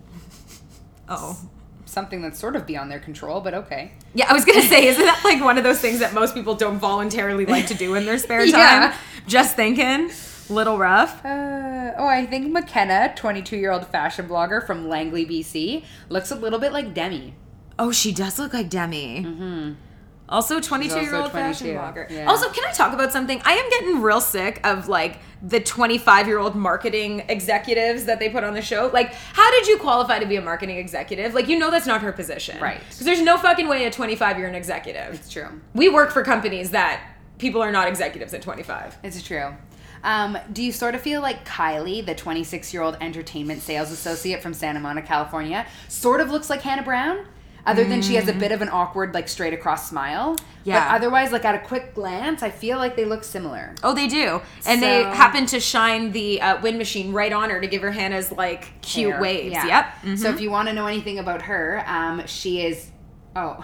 Oh. Something that's sort of beyond their control, but okay. Yeah, I was going to say, isn't that like one of those things that most people don't voluntarily like to do in their spare time? Yeah. Just thinking. Little rough. Uh, oh, I think McKenna, twenty-two-year-old fashion blogger from Langley, B C, looks a little bit like Demi. Oh, she does look like Demi. Mm-hmm. Also, twenty-two-year-old fashion twenty-two, blogger. yeah. Also, can I talk about something? I am getting real sick of, like, the twenty-five-year-old marketing executives that they put on the show. Like, how did you qualify to be a marketing executive? Like, you know that's not her position. Right. Because there's no fucking way a twenty-five-year an executive. It's true. We work for companies that people are not executives at twenty-five. It's true. Um, do you sort of feel like Kylie, the twenty-six-year-old entertainment sales associate from Santa Monica, California, sort of looks like Hannah Brown? Other than she has a bit of an awkward, like, straight across smile. Yeah. But otherwise, like, at a quick glance, I feel like they look similar. Oh, they do. And they So- happen to shine the uh, wind machine right on her to give her Hannah's, like, cute Hair. waves. Yeah. Yep. Mhm. So if you want to know anything about her, um, she is. Oh,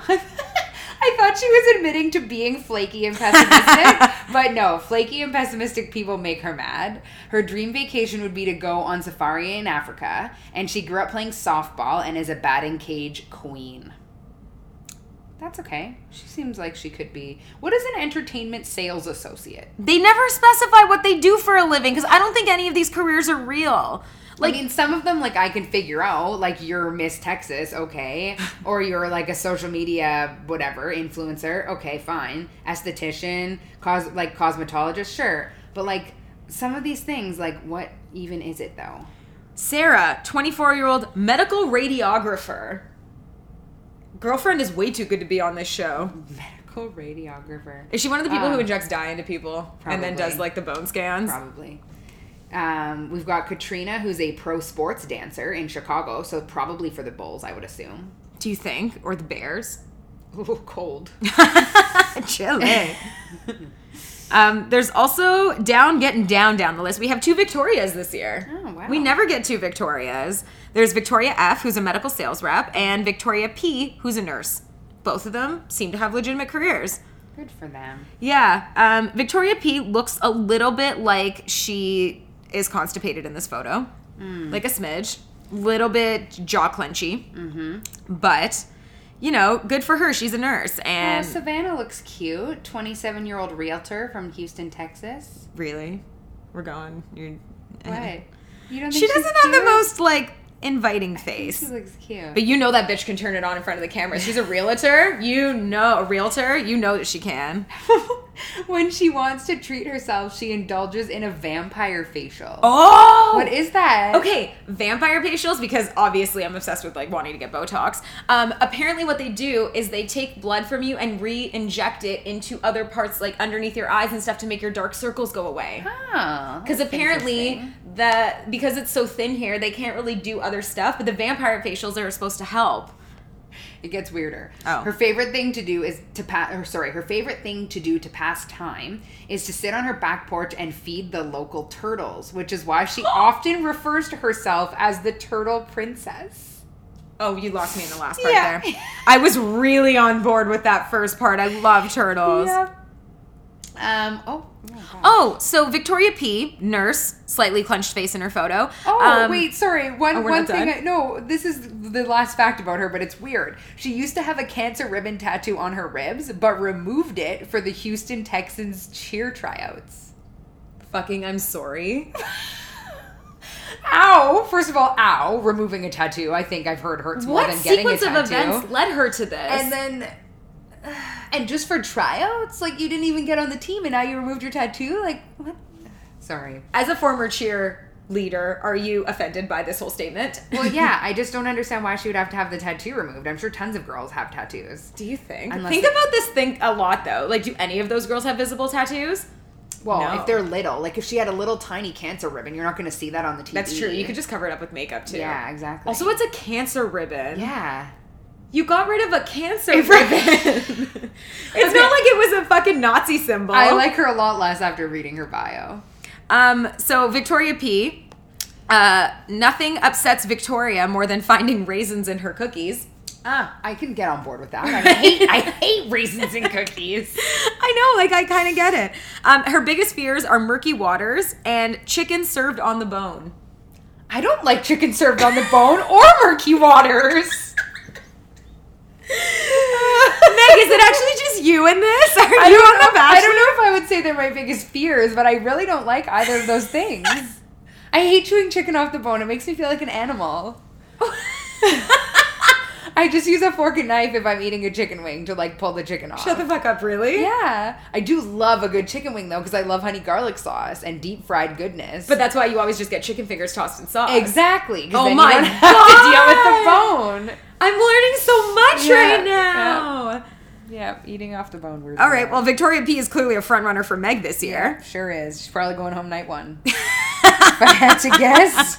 I thought she was admitting to being flaky and pessimistic, but no, flaky and pessimistic people make her mad. Her dream vacation would be to go on safari in Africa, and she grew up playing softball and is a batting cage queen. That's okay. She seems like she could be. What is an entertainment sales associate? They never specify what they do for a living because I don't think any of these careers are real. Like, I mean, some of them, like, I can figure out, like, you're Miss Texas, okay, or you're, like, a social media, whatever, influencer, okay, fine, esthetician, cos- like, cosmetologist, sure, but, like, some of these things, like, what even is it, though? Sarah, twenty-four-year-old medical radiographer. Girlfriend is way too good to be on this show. Medical radiographer. Is she one of the people Uh, who injects dye into people and then probably. does, like, the bone scans? Probably. Um, we've got Katrina, who's a pro sports dancer in Chicago, so probably for the Bulls, I would assume. Do you think? Or the Bears? Ooh, cold. Chilly. Um, there's also down, getting down down the list. We have two Victorias this year. Oh, wow. We never get two Victorias. There's Victoria F, who's a medical sales rep, and Victoria P, who's a nurse. Both of them seem to have legitimate careers. Good for them. Yeah. Um, Victoria P looks a little bit like she is constipated in this photo. Like a smidge. Little bit jaw clenchy. Mm-hmm. But, you know, good for her. She's a nurse. Uh, And Savannah looks cute. twenty-seven-year-old realtor from Houston, Texas. really? We're going. You're What? You don't think She she's doesn't have the cute? most, like, inviting face. She looks cute. But you know that bitch can turn it on in front of the camera. She's a realtor. You know, a realtor. You know that she can. When she wants to treat herself, she indulges in a vampire facial. Oh! What is that? Okay, vampire facials, because obviously I'm obsessed with, like, wanting to get Botox. Um, apparently what they do is they take blood from you and re-inject it into other parts, like, underneath your eyes and stuff to make your dark circles go away. Oh. Because that's apparently, interesting. the because it's so thin here, they can't really do other stuff, but the vampire facials are supposed to help. It gets weirder. Oh. Her favorite thing to do is to pass. Or sorry, her favorite thing to do to pass time is to sit on her back porch and feed the local turtles, which is why she often refers to herself as the Turtle Princess. Oh, you lost me in the last part Yeah. there. I was really on board with that first part. I love turtles. Yeah. Um. Oh. Oh, God. Oh, so Victoria P, nurse, slightly clenched face in her photo. Oh, Um, wait, sorry. One oh, we're one not thing. done? I, no, this is the last fact about her, but it's weird. She used to have a cancer ribbon tattoo on her ribs, but removed it for the Houston Texans cheer tryouts. Fucking, I'm sorry. Ow! First of all, ow! Removing a tattoo, I think I've heard hurts more What than getting a sequence of tattoo. events led her to this? And then, and just for tryouts, like you didn't even get on the team, and now you removed your tattoo. Like, what? Sorry. as a former cheer leader, are you offended by this whole statement? Well, yeah, I just don't understand why she would have to have the tattoo removed. I'm sure tons of girls have tattoos. Do you think? Unless think it- about this thing a lot, though. Like, do any of those girls have visible tattoos? Well, No. if they're little, like if she had a little tiny cancer ribbon, you're not going to see that on the T V. That's true. You could just cover it up with makeup, too. Yeah, exactly. Also, it's a cancer ribbon. yeah. You got rid of a cancer If- ribbon. it's Okay. not like it was a fucking Nazi symbol. I like her a lot less after reading her bio. Um, so Victoria P, uh, nothing upsets Victoria more than finding raisins in her cookies. Ah, I can get on board with that. I hate, I hate raisins and cookies. I know, like, I kind of get it. Um, her biggest fears are murky waters and chicken served on the bone. I don't like chicken served on the bone or murky waters. Meg, is it actually just you in this? Are I you don't on know, The Bachelor? I don't know if I would say they're my biggest fears, but I really don't like either of those things. I hate chewing chicken off the bone. It makes me feel like an animal. I just use a fork and knife if I'm eating a chicken wing to like pull the chicken off. Shut the fuck up, really? Yeah. I do love a good chicken wing though because I love honey garlic sauce and deep fried goodness. But that's why you always just get chicken fingers tossed in sauce. exactly. 'Cause Oh then my you don't have God. to deal with the bone. I'm learning so much Yeah, right now. Yeah, eating off the bone. Weird. All right, well, Victoria P is clearly a front runner for Meg this year. Yeah, sure is. She's probably going home night one. If I had to guess.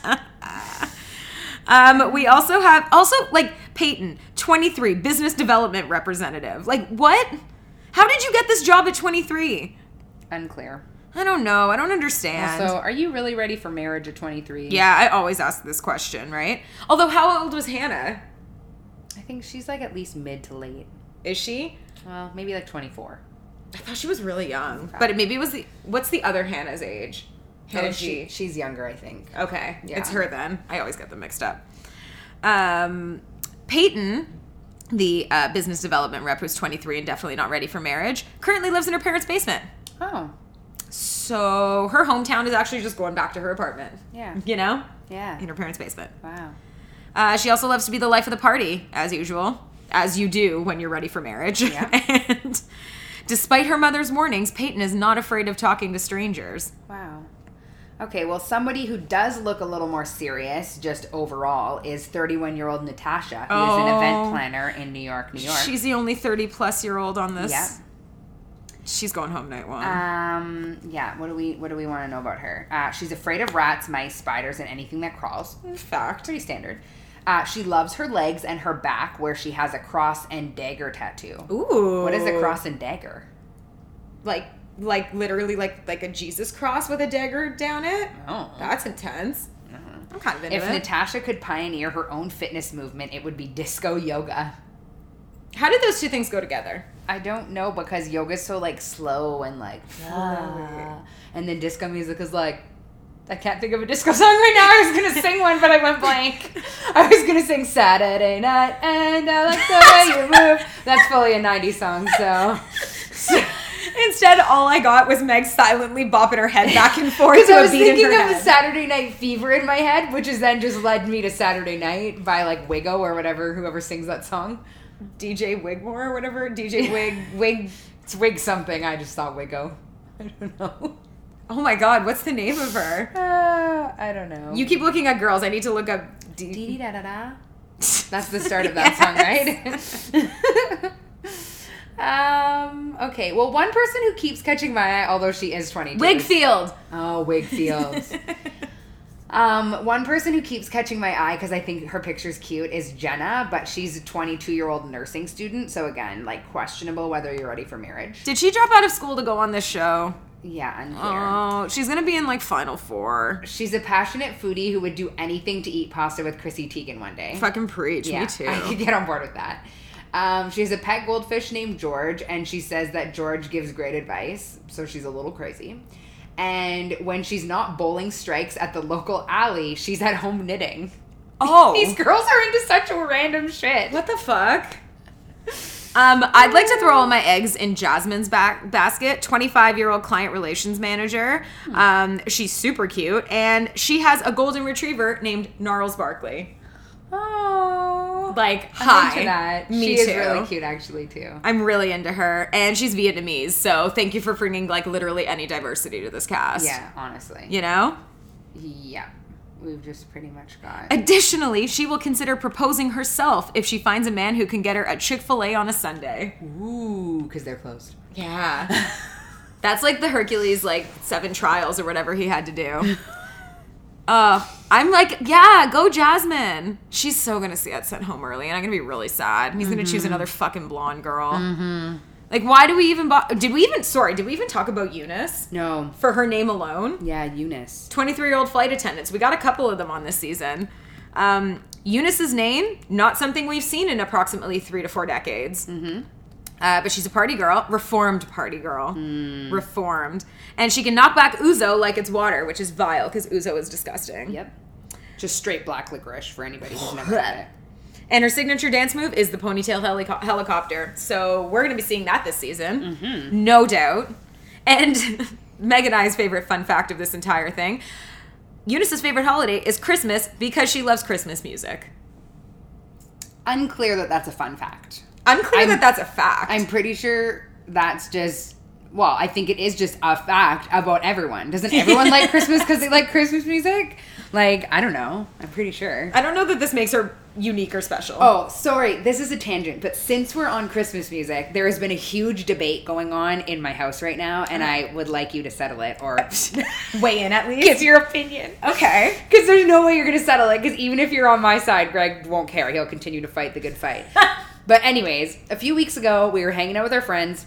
Um, we also have, also, like, Peyton, twenty-three, business development representative. Like, what? How did you get this job at twenty-three? Unclear. I don't know. I don't understand. Also, are you really ready for marriage at twenty-three? yeah, I always ask this question, right? Although, how old was Hannah? I think she's like at least mid to late. Is she? Well, maybe like twenty-four. I thought she was really young. But maybe it was the, what's the other Hannah's age? Hannah Oh, G. she, she's younger, I think. Okay, Yeah. it's her then. I always get them mixed up. Um, Peyton, the uh, business development rep who's twenty-three and definitely not ready for marriage, currently lives in her parents' basement. Oh, So her hometown is actually just going back to her apartment. yeah. You know? Yeah. In her parents' basement. Wow. Uh, she also loves to be the life of the party, as usual, as you do when you're ready for marriage. Yeah. And despite her mother's warnings, Peyton is not afraid of talking to strangers. Wow. Okay, well, somebody who does look a little more serious, just overall, is thirty-one-year-old Natasha, who is an Oh. event planner in New York, New York. She's the only thirty-plus-year-old on this. Yeah. She's going home night one. Um. Yeah. What do we What do we want to know about her? Uh, she's afraid of rats, mice, spiders, and anything that crawls. Fact. Pretty standard. Uh, she loves her legs and her back, where she has a cross and dagger tattoo. Ooh. What is a cross and dagger? Like, like literally like like a Jesus cross with a dagger down it? Oh. That's intense. I'm kind of into If it. Natasha could pioneer her own fitness movement, it would be disco yoga. How did those two things go together? I don't know because yoga's so like slow and like, ah. And then disco music is like, I can't think of a disco song right now. I was gonna sing one, but I went blank. I was gonna sing Saturday Night and I like the way you move. That's fully a nineties song, so. And instead, all I got was Meg silently bopping her head back and forth Because to I a was beat in thinking her of head. a Saturday Night Fever in my head, which has then just led me to Saturday Night by like Wiggo or whatever, whoever sings that song. D J Wigmore or whatever. D J Wig. Wig, it's Wig something. I just thought Wiggo. I don't know. Oh my God, what's the name of her? Uh, I don't know. You keep looking at girls. I need to look up. D- Dee da da da. That's the start of that song, right? um. Okay. Well, one person who keeps catching my eye, although she is twenty-two. Wigfield. Oh, Wigfield. um, one person who keeps catching my eye because I think her picture's cute is Jenna, but she's a twenty-two-year-old nursing student. So again, like questionable whether you're ready for marriage. Did she drop out of school to go on this show? Yeah, unclear. Oh, she's gonna be in like Final Four. She's a passionate foodie who would do anything to eat pasta with Chrissy Teigen one day. Fucking preach, Yeah, me too. I could get on board with that. Um, she has a pet goldfish named George, and she says that George gives great advice, so she's a little crazy. And when she's not bowling strikes at the local alley, she's at home knitting. Oh, These girls are into such random shit. what the fuck? Um, I'd like to throw all my eggs in Jasmine's back basket. twenty-five-year-old client relations manager. Um, she's super cute, and she has a golden retriever named Gnarls Barkley. Oh. Like, I'm hi. into that. Me she too. is really cute, actually, too. I'm really into her, and she's Vietnamese, so thank you for bringing, like, literally any diversity to this cast. Yeah, honestly. You know? Yeah. We've just pretty much got... Additionally, she will consider proposing herself if she finds a man who can get her a Chick-fil-A on a Sunday. Ooh, because they're closed. Yeah. That's like the Hercules, like, seven trials or whatever he had to do. Uh, I'm like, yeah, go Jasmine. She's so gonna see get sent home early, and I'm gonna be really sad. He's gonna choose another fucking blonde girl. Mm-hmm. Like, why do we even... Bo- did we even... Sorry, did we even talk about Eunice? No. For her name alone? Yeah, Eunice. twenty-three-year-old flight attendants. We got a couple of them on this season. Um, Eunice's name, not something we've seen in approximately three to four decades. Mm-hmm. Uh, but she's a party girl. Reformed party girl. Mm. Reformed. And she can knock back ouzo like it's water, which is vile, because ouzo is disgusting. Yep. Just straight black licorice for anybody who's never had it. And her signature dance move is the ponytail helico- helicopter. So we're going to be seeing that this season. Mm-hmm. No doubt. And Meg and I's favorite fun fact of this entire thing, Eunice's favorite holiday is Christmas because she loves Christmas music. Unclear that that's a fun fact. Unclear I'm- that that's a fact. I'm pretty sure that's just... Well, I think it is just a fact about everyone. Doesn't everyone like Christmas because they like Christmas music? Like, I don't know. I'm pretty sure. I don't know that this makes her unique or special. Oh, sorry. This is a tangent. But since we're on Christmas music, there has been a huge debate going on in my house right now. And I would like you to settle it or weigh in at least. give your opinion. Okay. Because there's no way you're going to settle it. Because even if you're on my side, Greg won't care. He'll continue to fight the good fight. But anyways, a few weeks ago, we were hanging out with our friends.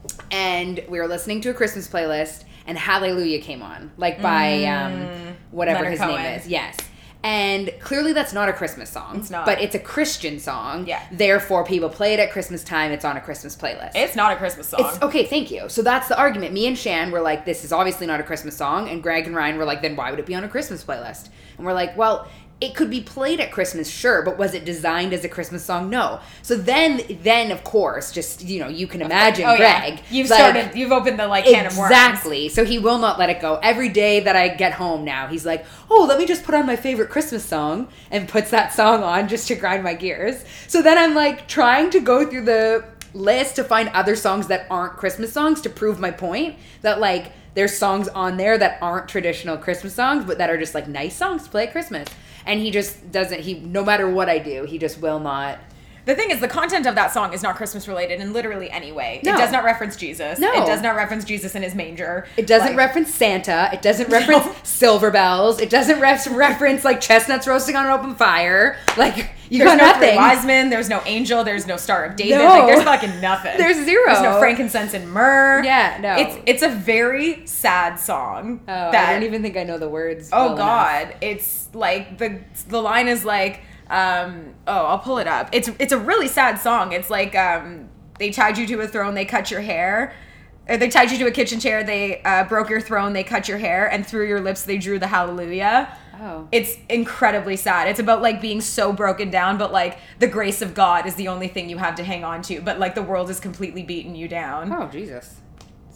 And we were listening to a Christmas playlist, and Hallelujah came on, like by um, whatever Leonard his Cohen. name is. Yes. And clearly that's not a Christmas song. It's not. But it's a Christian song. Yeah. Therefore, people play it at Christmas time. It's on a Christmas playlist. It's not a Christmas song. It's, okay, thank you. So that's the argument. Me and Shan were like, this is obviously not a Christmas song. And Greg and Ryan were like, then why would it be on a Christmas playlist? And we're like, well... It could be played at Christmas, sure, but was it designed as a Christmas song? No. So then, then of course, just, you know, you can imagine oh, Greg. Yeah. You've like, started, you've opened the, like, can of worms. Exactly. So he will not let it go. Every day that I get home now, he's like, oh, let me just put on my favorite Christmas song, and puts that song on just to grind my gears. So then I'm, like, trying to go through the list to find other songs that aren't Christmas songs to prove my point that, like, there's songs on there that aren't traditional Christmas songs, but that are just, like, nice songs to play at Christmas. And he just doesn't, he, no matter what I do, he just will not. The thing is, the content of that song is not Christmas related in literally any way. No. It does not reference Jesus. No. It does not reference Jesus in his manger. It doesn't Like, reference Santa. It doesn't reference No. silver bells. It doesn't ref- reference, like, chestnuts roasting on an open fire. Like, you There's got no nothing. Three wise men. There's no angel. There's no Star of David. No. Like, there's fucking nothing. There's zero. There's no frankincense and myrrh. Yeah, no. It's it's a very sad song. Oh, that, I don't even think I know the words. Oh well God, enough. it's like the the line is like, um, oh, I'll pull it up. It's it's a really sad song. It's like, um, they tied you to a throne, they cut your hair. Or they tied you to a kitchen chair, they uh, broke your throne, they cut your hair, and through your lips they drew the hallelujah. Oh. It's incredibly sad. It's about, like, being so broken down, but, like, the grace of God is the only thing you have to hang on to. But, like, the world has completely beaten you down. Oh, Jesus.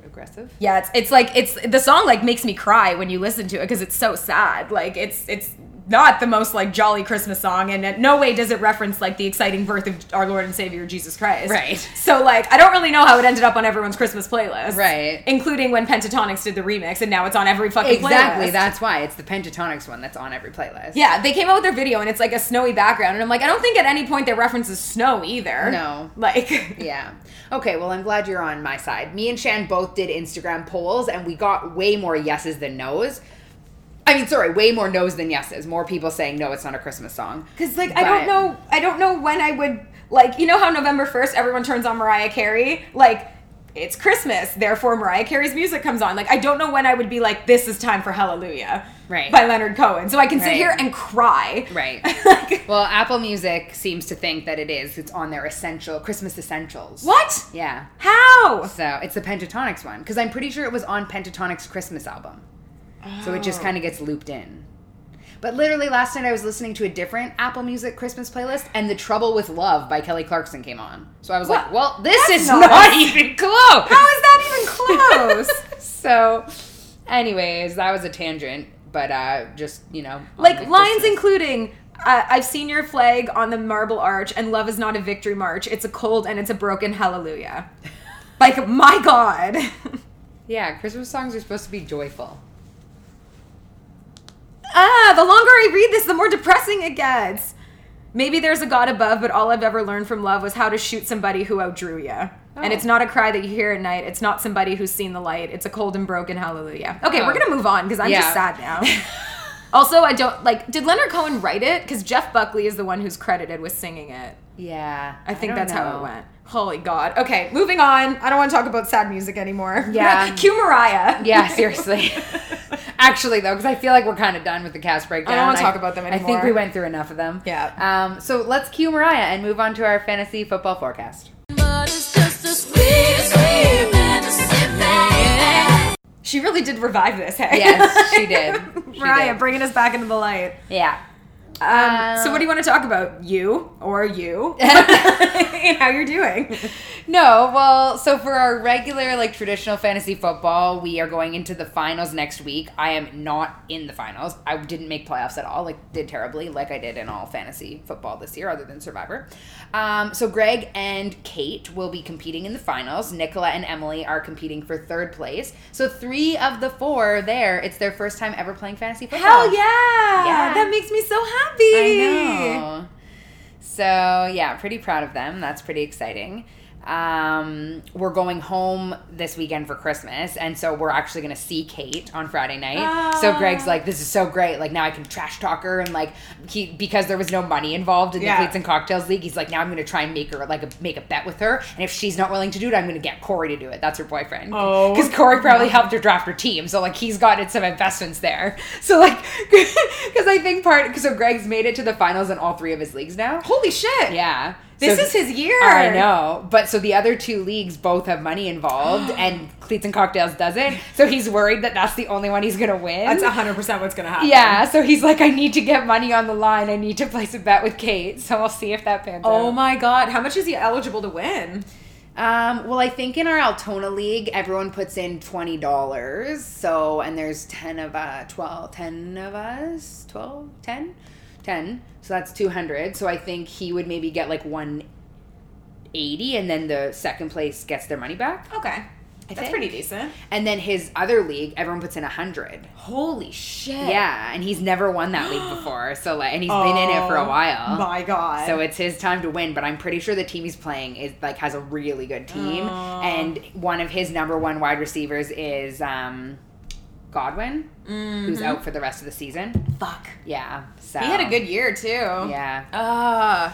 aggressive. Yeah, it's it's like it's the song like makes me cry when you listen to it because it's so sad. Like it's it's not the most like jolly Christmas song, and in no way does it reference like the exciting birth of our Lord and Savior Jesus Christ. Right. So like I don't really know how it ended up on everyone's Christmas playlist. Right. Including when Pentatonics did the remix, and now it's on every fucking Exactly. playlist. That's why it's the Pentatonics one that's on every playlist. Yeah, they came out with their video and it's like a snowy background, and I'm like, I don't think at any point they references snow either. No. Like. Yeah. Okay, well, I'm glad you're on my side. Me and Shan both did Instagram polls, and we got way more yeses than nos. I mean, sorry, way more no's than yeses. More people saying, no, it's not a Christmas song. Because, like, But- I don't know, I don't know when I would, like, you know how November first everyone turns on Mariah Carey? Like, it's Christmas, therefore Mariah Carey's music comes on. Like, I don't know when I would be like, this is time for Hallelujah. Right. By Leonard Cohen. So I can sit Right. here and cry. Right. Like, Well, Apple Music seems to think that it is. It's on their essential, Christmas essentials. what? Yeah. How? So it's the Pentatonics one, because I'm pretty sure it was on Pentatonics' Christmas album. So it just kind of gets looped in. But literally last night I was listening to a different Apple Music Christmas playlist, and The Trouble with Love by Kelly Clarkson came on. So I was What? like, well, this That's is not not, a- even close. How is that even close? So, anyways, that was a tangent, but uh, just, you know. on Like, the lines Christmas- including, uh, I've seen your flag on the marble arch, and love is not a victory march. It's a cold and it's a broken hallelujah. Like, my God. Yeah, Christmas songs are supposed to be joyful. Ah, the longer I read this, the more depressing it gets. Maybe there's a God above, but all I've ever learned from love was how to shoot somebody who outdrew you. Oh. And it's not a cry that you hear at night. It's not somebody who's seen the light. It's a cold and broken hallelujah. Okay, Oh. we're going to move on because I'm Yeah. just sad now. Also, I don't, like, did Leonard Cohen write it? Because Jeff Buckley is the one who's credited with singing it. Yeah. I think don't that's how know. it went. Holy God. Okay, moving on. I don't want to talk about sad music anymore. Yeah. Cue Mariah. Yeah, seriously. Actually, though, because I feel like we're kind of done with the cast breakdown. I don't wanna talk about them I think anymore. we went through enough of them. Yeah. Um, so let's cue Mariah and move on to our fantasy football forecast. But it's just a sweet, sweet Mississippi. She really did revive this, hey? Yes, she did. She Mariah, did. bringing us back into the light. Yeah. Um, so what do you want to talk about? You or you? And how you're doing. No, well, so for our regular, like, traditional fantasy football, we are going into the finals next week. I am not in the finals. I didn't make playoffs at all, like, did terribly, like I did in all fantasy football this year, other than Survivor. Um, so Greg and Kate will be competing in the finals. Nicola and Emily are competing for third place. So three of the four there, it's their first time ever playing fantasy football. Hell yeah! Yeah. That makes me so happy. I know. So, yeah, pretty proud of them. That's pretty exciting. Um, we're going home this weekend for Christmas, and so we're actually going to see Kate on Friday night. So Greg's like, this is so great. Like, now I can trash talk her, and like, he, because there was no money involved in the Yeah. Cleats and Cocktails League, he's like, now I'm going to try and make her, like, a, make a bet with her, and if she's not willing to do it, I'm going to get Corey to do it. That's her boyfriend. Oh. Because Corey probably helped her draft her team, so, like, he's gotten some investments there. So, like, because I think part, because so Greg's made it to the finals in all three of his leagues now. Holy shit. Yeah. This So- is his year. I know. But so the other two leagues both have money involved and Cleats and Cocktails doesn't. So he's worried that that's the only one he's going to win. That's one hundred percent what's going to happen. Yeah. So he's like, I need to get money on the line. I need to place a bet with Kate. So I'll see if that pans out. Oh my God. How much is he eligible to win? Um, well, I think in our Altona League, everyone puts in twenty dollars. So, and there's ten of uh, twelve, ten of us, twelve, ten, ten. So that's two hundred. So I think he would maybe get like one eighty, and then the second place gets their money back. Okay. That's think. pretty decent. And then his other league, everyone puts in one hundred. Holy shit. Yeah, and he's never won that league before. So like, and he's been in it for a while. My God. So it's his time to win, but I'm pretty sure the team he's playing is like has a really good team, and one of his number one wide receivers is um, Godwin, who's out for the rest of the season. Fuck. Yeah, so He had a good year too. yeah. Uh,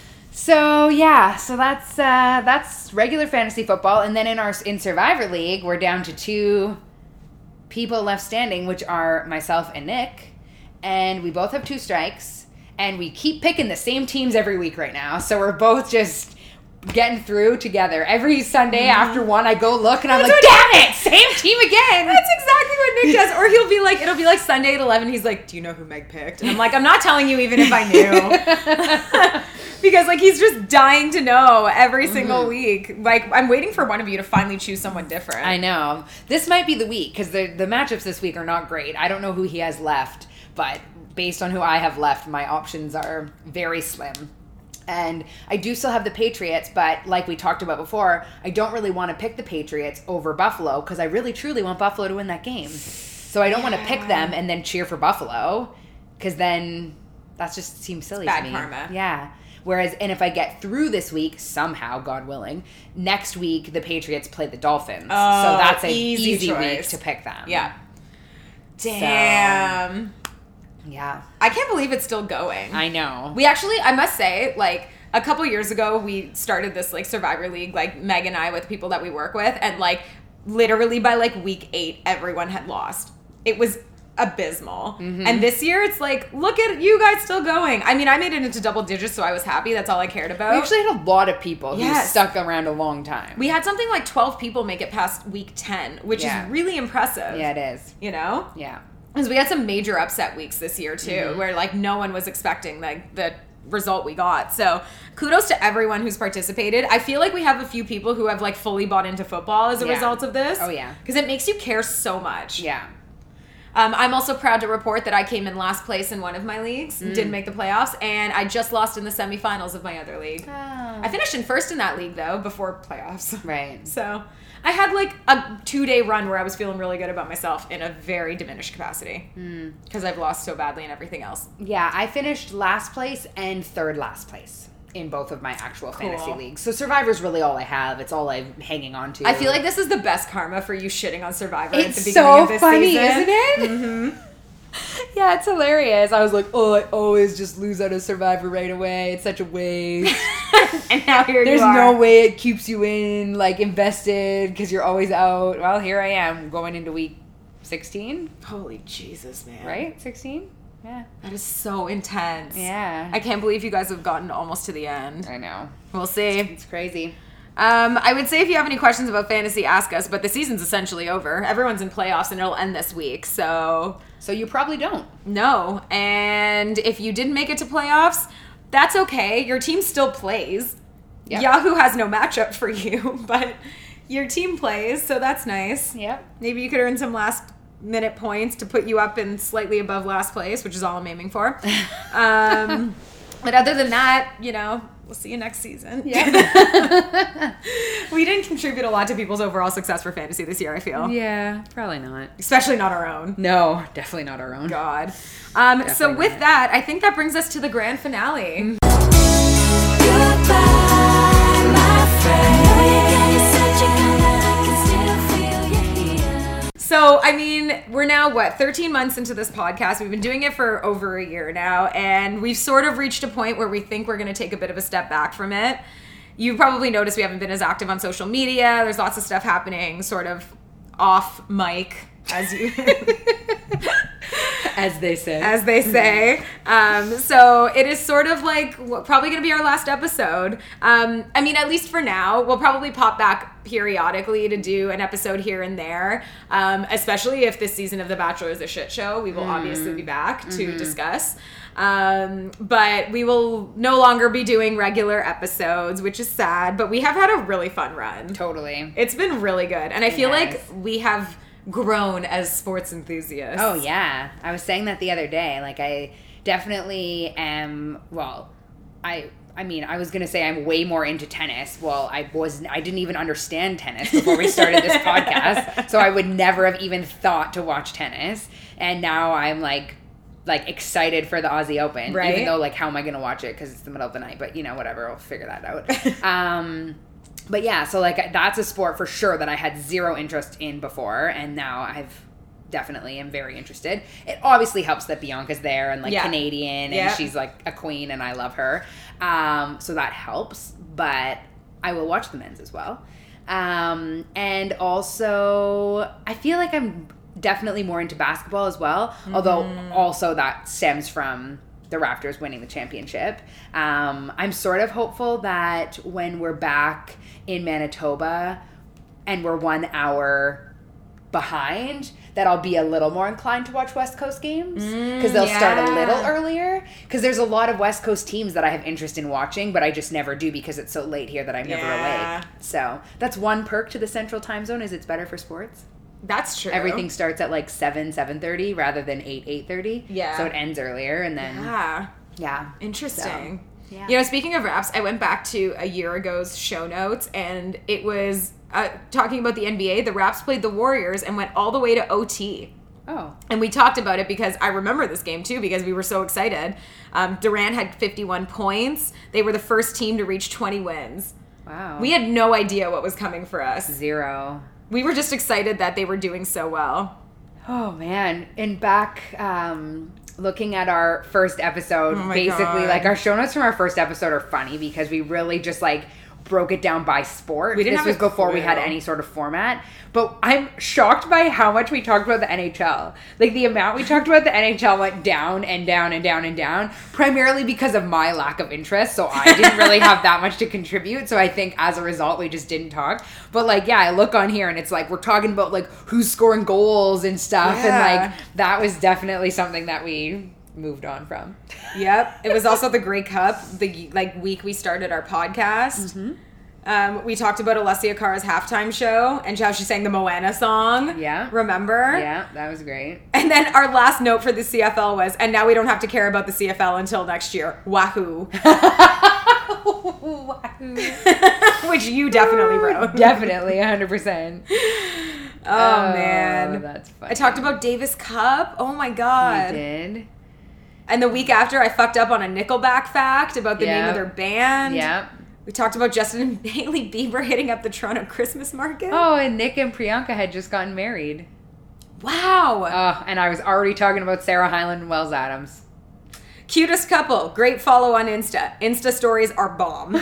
So yeah, so that's uh, that's regular fantasy football, and then in our in Survivor League, we're down to two people left standing, which are myself and Nick, and we both have two strikes, and we keep picking the same teams every week right now. So we're both just getting through together. Every Sunday after one, I go look, and I'm like, damn it, same team again. That's exactly what Nick does. Or he'll be like, it'll be like Sunday at eleven. He's like, do you know who Meg picked? And I'm like, I'm not telling you even if I knew. Because, like, he's just dying to know every single mm-hmm. week. Like, I'm waiting for one of you to finally choose someone different. I know. This might be the week, because the, the matchups this week are not great. I don't know who he has left, but based on who I have left, my options are very slim. And I do still have the Patriots, but like we talked about before, I don't really want to pick the Patriots over Buffalo, because I really, truly want Buffalo to win that game. So I don't yeah. want to pick them and then cheer for Buffalo, because then that just seems silly it's to bad me. Karma. Yeah. Whereas, and if I get through this week, somehow, God willing, next week the Patriots play the Dolphins. Oh, so that's an easy, easy choice. week to pick them. Yeah. Damn. So, yeah. I can't believe it's still going. I know. We actually, I must say, like, a couple years ago, we started this, like, Survivor League, like, Meg and I with people that we work with, and, like, literally by, like, week eight, everyone had lost. It was abysmal. Mm-hmm. And this year, it's like, look at you guys still going. I mean, I made it into double digits, so I was happy. That's all I cared about. We actually had a lot of people yes. who stuck around a long time. We had something like twelve people make it past week ten, which yeah. is really impressive. Yeah, it is. You know? Yeah. Because we had some major upset weeks this year, too, mm-hmm. where, like, no one was expecting, like, the result we got. So kudos to everyone who's participated. I feel like we have a few people who have, like, fully bought into football as a yeah. result of this. Oh, yeah. Because it makes you care so much. Yeah. Um, I'm also proud to report that I came in last place in one of my leagues, mm. didn't make the playoffs, and I just lost in the semifinals of my other league. Oh. I finished in first in that league, though, before playoffs. Right. So I had, like, a two-day run where I was feeling really good about myself in a very diminished capacity because mm. I've lost so badly in everything else. Yeah, I finished last place and third last place in both of my actual cool. fantasy leagues. So Survivor's really all I have. It's all I'm hanging on to. I feel like this is the best karma for you shitting on Survivor it's at the beginning so of this funny, season. Isn't it? Mm-hmm. Yeah, it's hilarious. I was like, oh, I always just lose out of Survivor right away. It's such a waste. And now here There's you are. There's no way it keeps you in, like, invested because you're always out. Well, here I am going into week sixteen. Holy Jesus, man. Right? sixteen? Yeah. That is so intense. Yeah. I can't believe you guys have gotten almost to the end. I know. We'll see. It's crazy. Um, I would say if you have any questions about fantasy, ask us, but the season's essentially over. Everyone's in playoffs and it'll end this week, so... So you probably don't. No. And if you didn't make it to playoffs, that's okay. Your team still plays. Yep. Yahoo has no matchup for you, but your team plays, so that's nice. Yep. Maybe you could earn some last minute points to put you up in slightly above last place, which is all I'm aiming for. Um, but other than that, you know, we'll see you next season. Yeah. We didn't contribute a lot to people's overall success for fantasy this year, I feel. Yeah, probably not. Especially not our own. No, definitely not our own. God. Um, Definitely so with not. that, I think that brings us to the grand finale. Goodbye, my friend. You're such a good that I can still feel you here. So, I mean, we're now, what, thirteen months into this podcast. We've been doing it for over a year now, and we've sort of reached a point where we think we're going to take a bit of a step back from it. You probably noticed we haven't been as active on social media. There's lots of stuff happening sort of off mic, as you... As they say. As they say. Um, so it is sort of like probably going to be our last episode. Um, I mean, at least for now. We'll probably pop back periodically to do an episode here and there, um, especially if this season of The Bachelor is a shit show. We will mm. obviously be back to mm-hmm. discuss. Um, but we will no longer be doing regular episodes, which is sad. But we have had a really fun run. Totally. It's been really good. And I It feel has. like we have grown as sports enthusiasts. Oh, yeah. I was saying that the other day. Like, I definitely am, well, I... I mean, I was going to say I'm way more into tennis. Well, I was I didn't even understand tennis before we started this podcast. So I would never have even thought to watch tennis. And now I'm like like excited for the Aussie Open. Right. Even though, like, how am I going to watch it? Because it's the middle of the night. But, you know, whatever. I'll figure that out. um, but, yeah. So, like, that's a sport for sure that I had zero interest in before. And now I've definitely am very interested. It obviously helps that Bianca's there and, like, yeah. Canadian. And yeah. she's, like, a queen and I love her. Um, so that helps, but I will watch the men's as well. Um, and also, I feel like I'm definitely more into basketball as well, mm-hmm. although also that stems from the Raptors winning the championship. Um, I'm sort of hopeful that when we're back in Manitoba and we're one hour behind that I'll be a little more inclined to watch West Coast games because they'll start a yeah. little earlier. Because there's a lot of West Coast teams that I have interest in watching, but I just never do because it's so late here that I'm never Yeah. awake. So that's one perk to the Central Time Zone is it's better for sports. That's true. Everything starts at like seven, seven thirty rather than eight, eight thirty. Yeah. So it ends earlier and then Yeah. yeah. Interesting. So, yeah. You know, speaking of Raps, I went back to a year ago's show notes, and it was uh, talking about the N B A. The Raps played the Warriors and went all the way to O T. Oh. And we talked about it because I remember this game too because we were so excited. Um, Durant had fifty-one points. They were the first team to reach twenty wins. Wow. We had no idea what was coming for us. Zero. We were just excited that they were doing so well. Oh man. And back um looking at our first episode, Oh my basically God. like our show notes from our first episode are funny because we really just like broke it down by sport. We didn't this have was a before we had clue. any sort of format. But I'm shocked by how much we talked about the N H L. Like the amount we talked about the N H L went down and down and down and down, primarily because of my lack of interest. So I didn't really have that much to contribute. So I think as a result, we just didn't talk. But like, yeah, I look on here and it's like we're talking about like who's scoring goals and stuff. Yeah. And like that was definitely something that we moved on from. Yep. It was also the Grey Cup, the like week we started our podcast. Mm-hmm. Um, we talked about Alessia Cara's halftime show and how she sang the Moana song. Yeah. Remember? Yeah, that was great. And then our last note for the C F L was, and now we don't have to care about the C F L until next year. Wahoo. Which you definitely wrote. Definitely, one hundred percent. Oh, man. That's funny. I talked about Davis Cup. Oh my God. You did? And the week after, I fucked up on a Nickelback fact about the name Yeah. of their band. Yeah. We talked about Justin and Hailey Bieber hitting up the Toronto Christmas market. Oh, and Nick and Priyanka had just gotten married. Wow. Oh, and I was already talking about Sarah Hyland and Wells Adams. Cutest couple. Great follow on Insta. Insta stories are bomb.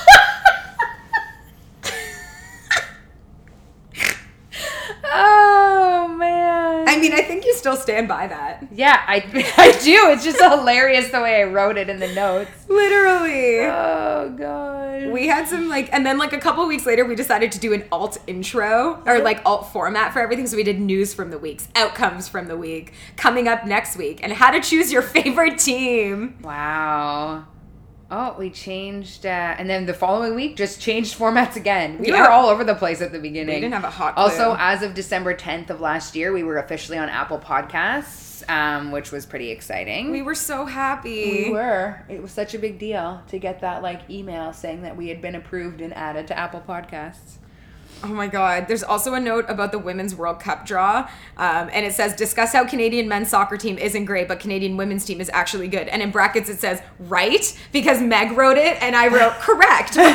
Oh, man. I mean, I think you still stand by that. Yeah, I, I do. It's just hilarious the way I wrote it in the notes. Literally. Oh, God. We had some like, and then like a couple weeks later, we decided to do an alt intro or like alt format for everything. So we did news from the weeks, outcomes from the week, coming up next week, and how to choose your favorite team. Wow. Oh, we changed, uh, and then the following week just changed formats again. We Yeah. were all over the place at the beginning. We didn't have a hot clue. Also, as of December tenth of last year, we were officially on Apple Podcasts, um, which was pretty exciting. We were so happy. We were. It was such a big deal to get that like email saying that we had been approved and added to Apple Podcasts. Oh my God. There's also a note about the Women's World Cup draw. Um, and it says, discuss how Canadian men's soccer team isn't great, but Canadian women's team is actually good. And in brackets, it says, right? Because Meg wrote it and I wrote, correct. right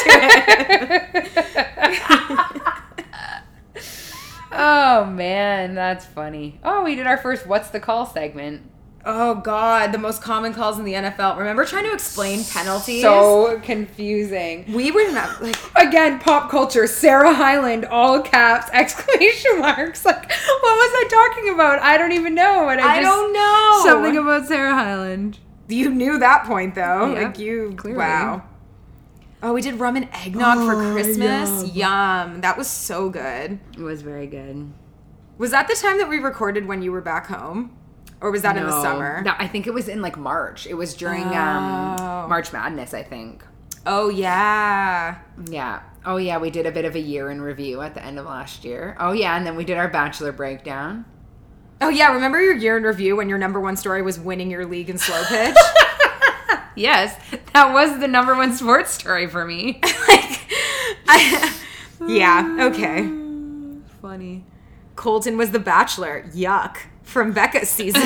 next to it. Oh man, that's funny. Oh, we did our first What's the Call segment. Oh God. The most common calls in the N F L. Remember trying to explain penalties? So confusing. we were not like, Again, pop culture, Sarah Hyland, all caps, exclamation marks. Like, what was I talking about? I don't even know. And I, I just, don't know. Something about Sarah Hyland. You knew that point though. Yeah, like you, clearly. wow. Oh, we did rum and eggnog for Oh, Christmas. yum. Yum. That was so good. It was very good. Was that the time that we recorded when you were back home? Or was that in the No. summer? No, I think it was in like March. It was during Oh. um, March Madness, I think. Oh, yeah. Yeah. Oh, yeah. We did a bit of a year in review at the end of last year. Oh, yeah. And then we did our Bachelor breakdown. Oh, yeah. Remember your year in review when your number one story was winning your league in slow pitch? Yes. That was the number one sports story for me. like, I, yeah. Okay. Funny. Colton was the Bachelor. Yuck. From Becca's season.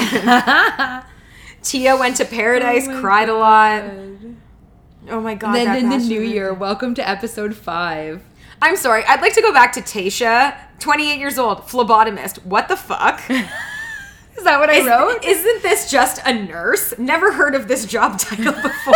Tia went to Paradise, Oh my cried a lot. Oh my God. Then that in the Bachelor new movie. year, welcome to episode five. I'm sorry. I'd like to go back to Tasha, twenty-eight years old, phlebotomist. What the fuck? Is that what I Is- wrote? Isn't this just a nurse? Never heard of this job title before.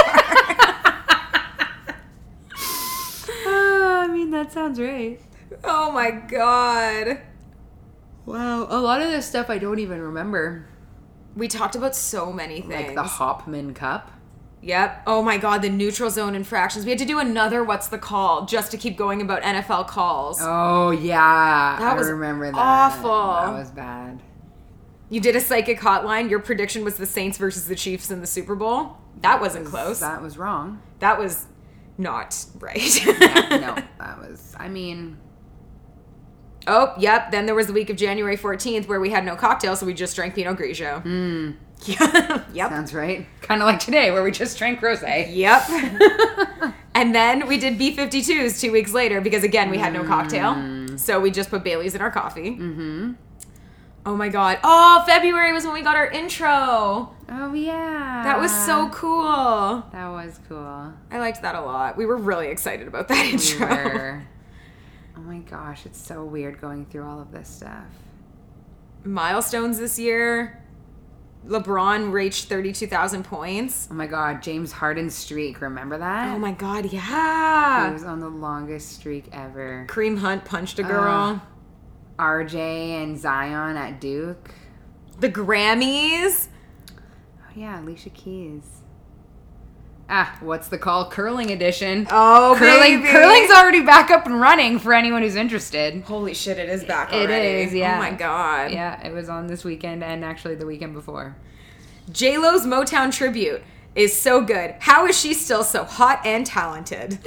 Uh, I mean, that sounds right. Oh my God. Wow. A lot of this stuff I don't even remember. We talked about so many things. Like the Hopman Cup. Yep. Oh my God, the neutral zone infractions. We had to do another what's the call just to keep going about N F L calls. Oh, yeah. That I was remember that. awful. That was bad. You did a psychic hotline. Your prediction was the Saints versus the Chiefs in the Super Bowl. That wasn't close. That was wrong. That was not right. Yeah, no, that was, I mean... Oh, yep. Then there was the week of January fourteenth where we had no cocktail, so we just drank Pinot Grigio. Mm. Yeah. Yep. Sounds right. Kind of like today where we just drank rosé. Yep. And then we did B fifty-twos two weeks later because, again, we had no cocktail. Mm. So we just put Bailey's in our coffee. Mm-hmm. Oh, my God. Oh, February was when we got our intro. Oh, yeah. That was so cool. That was cool. I liked that a lot. We were really excited about that intro. We were. Oh, my gosh. It's so weird going through all of this stuff. Milestones this year. LeBron reached thirty-two thousand points. Oh, my God. James Harden's streak. Remember that? Oh, my God. He Yeah. was on the longest streak ever. Kareem Hunt punched a girl. Uh, R J and Zion at Duke. The Grammys. Oh, yeah. Alicia Keys. Ah, what's the call? Curling edition. Oh, Curling, baby. curling's already back up and running for anyone who's interested. Holy shit, it is back It already. is, yeah. Oh, my God. Yeah, it was on this weekend and actually the weekend before. J-Lo's Motown tribute is so good. How is she still so hot and talented?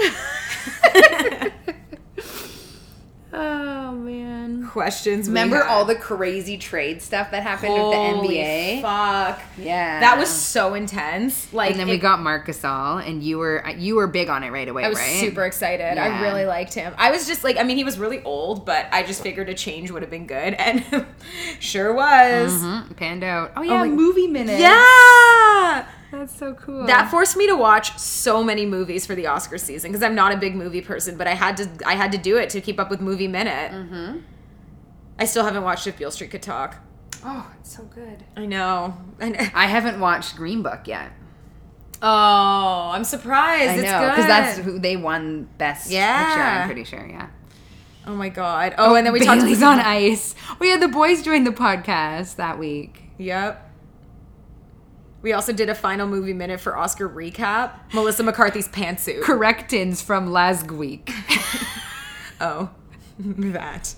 Oh, man. Questions we Remember had. all the crazy trade stuff that happened with the N B A? Holy fuck. Yeah. That was so intense. Like, And then it- we got Marc Gasol, and you were you were big on it right away, I was right? super excited. I Yeah. really liked him. I was just like, I mean, he was really old, but I just figured a change would have been good, and sure was. Mhm, panned out. Oh, yeah, my- movie minute. Yeah! That's so cool. That forced me to watch so many movies for the Oscar season because I'm not a big movie person, but I had to I had to do it to keep up with Movie Minute. Mm-hmm. I still haven't watched If Beale Street Could Talk. Oh, it's so good. I know. I know. I haven't watched Green Book yet. Oh, I'm surprised. I it's know, good. because that's who they won Best Yeah. Picture, I'm pretty sure, yeah. Oh my God. Oh, and then we talked Bailey's about on Ice. Oh, yeah, the boys joined the podcast that week. Yep. We also did a final movie minute for Oscar recap. Melissa McCarthy's pantsuit. Correctins from last week. Oh, that.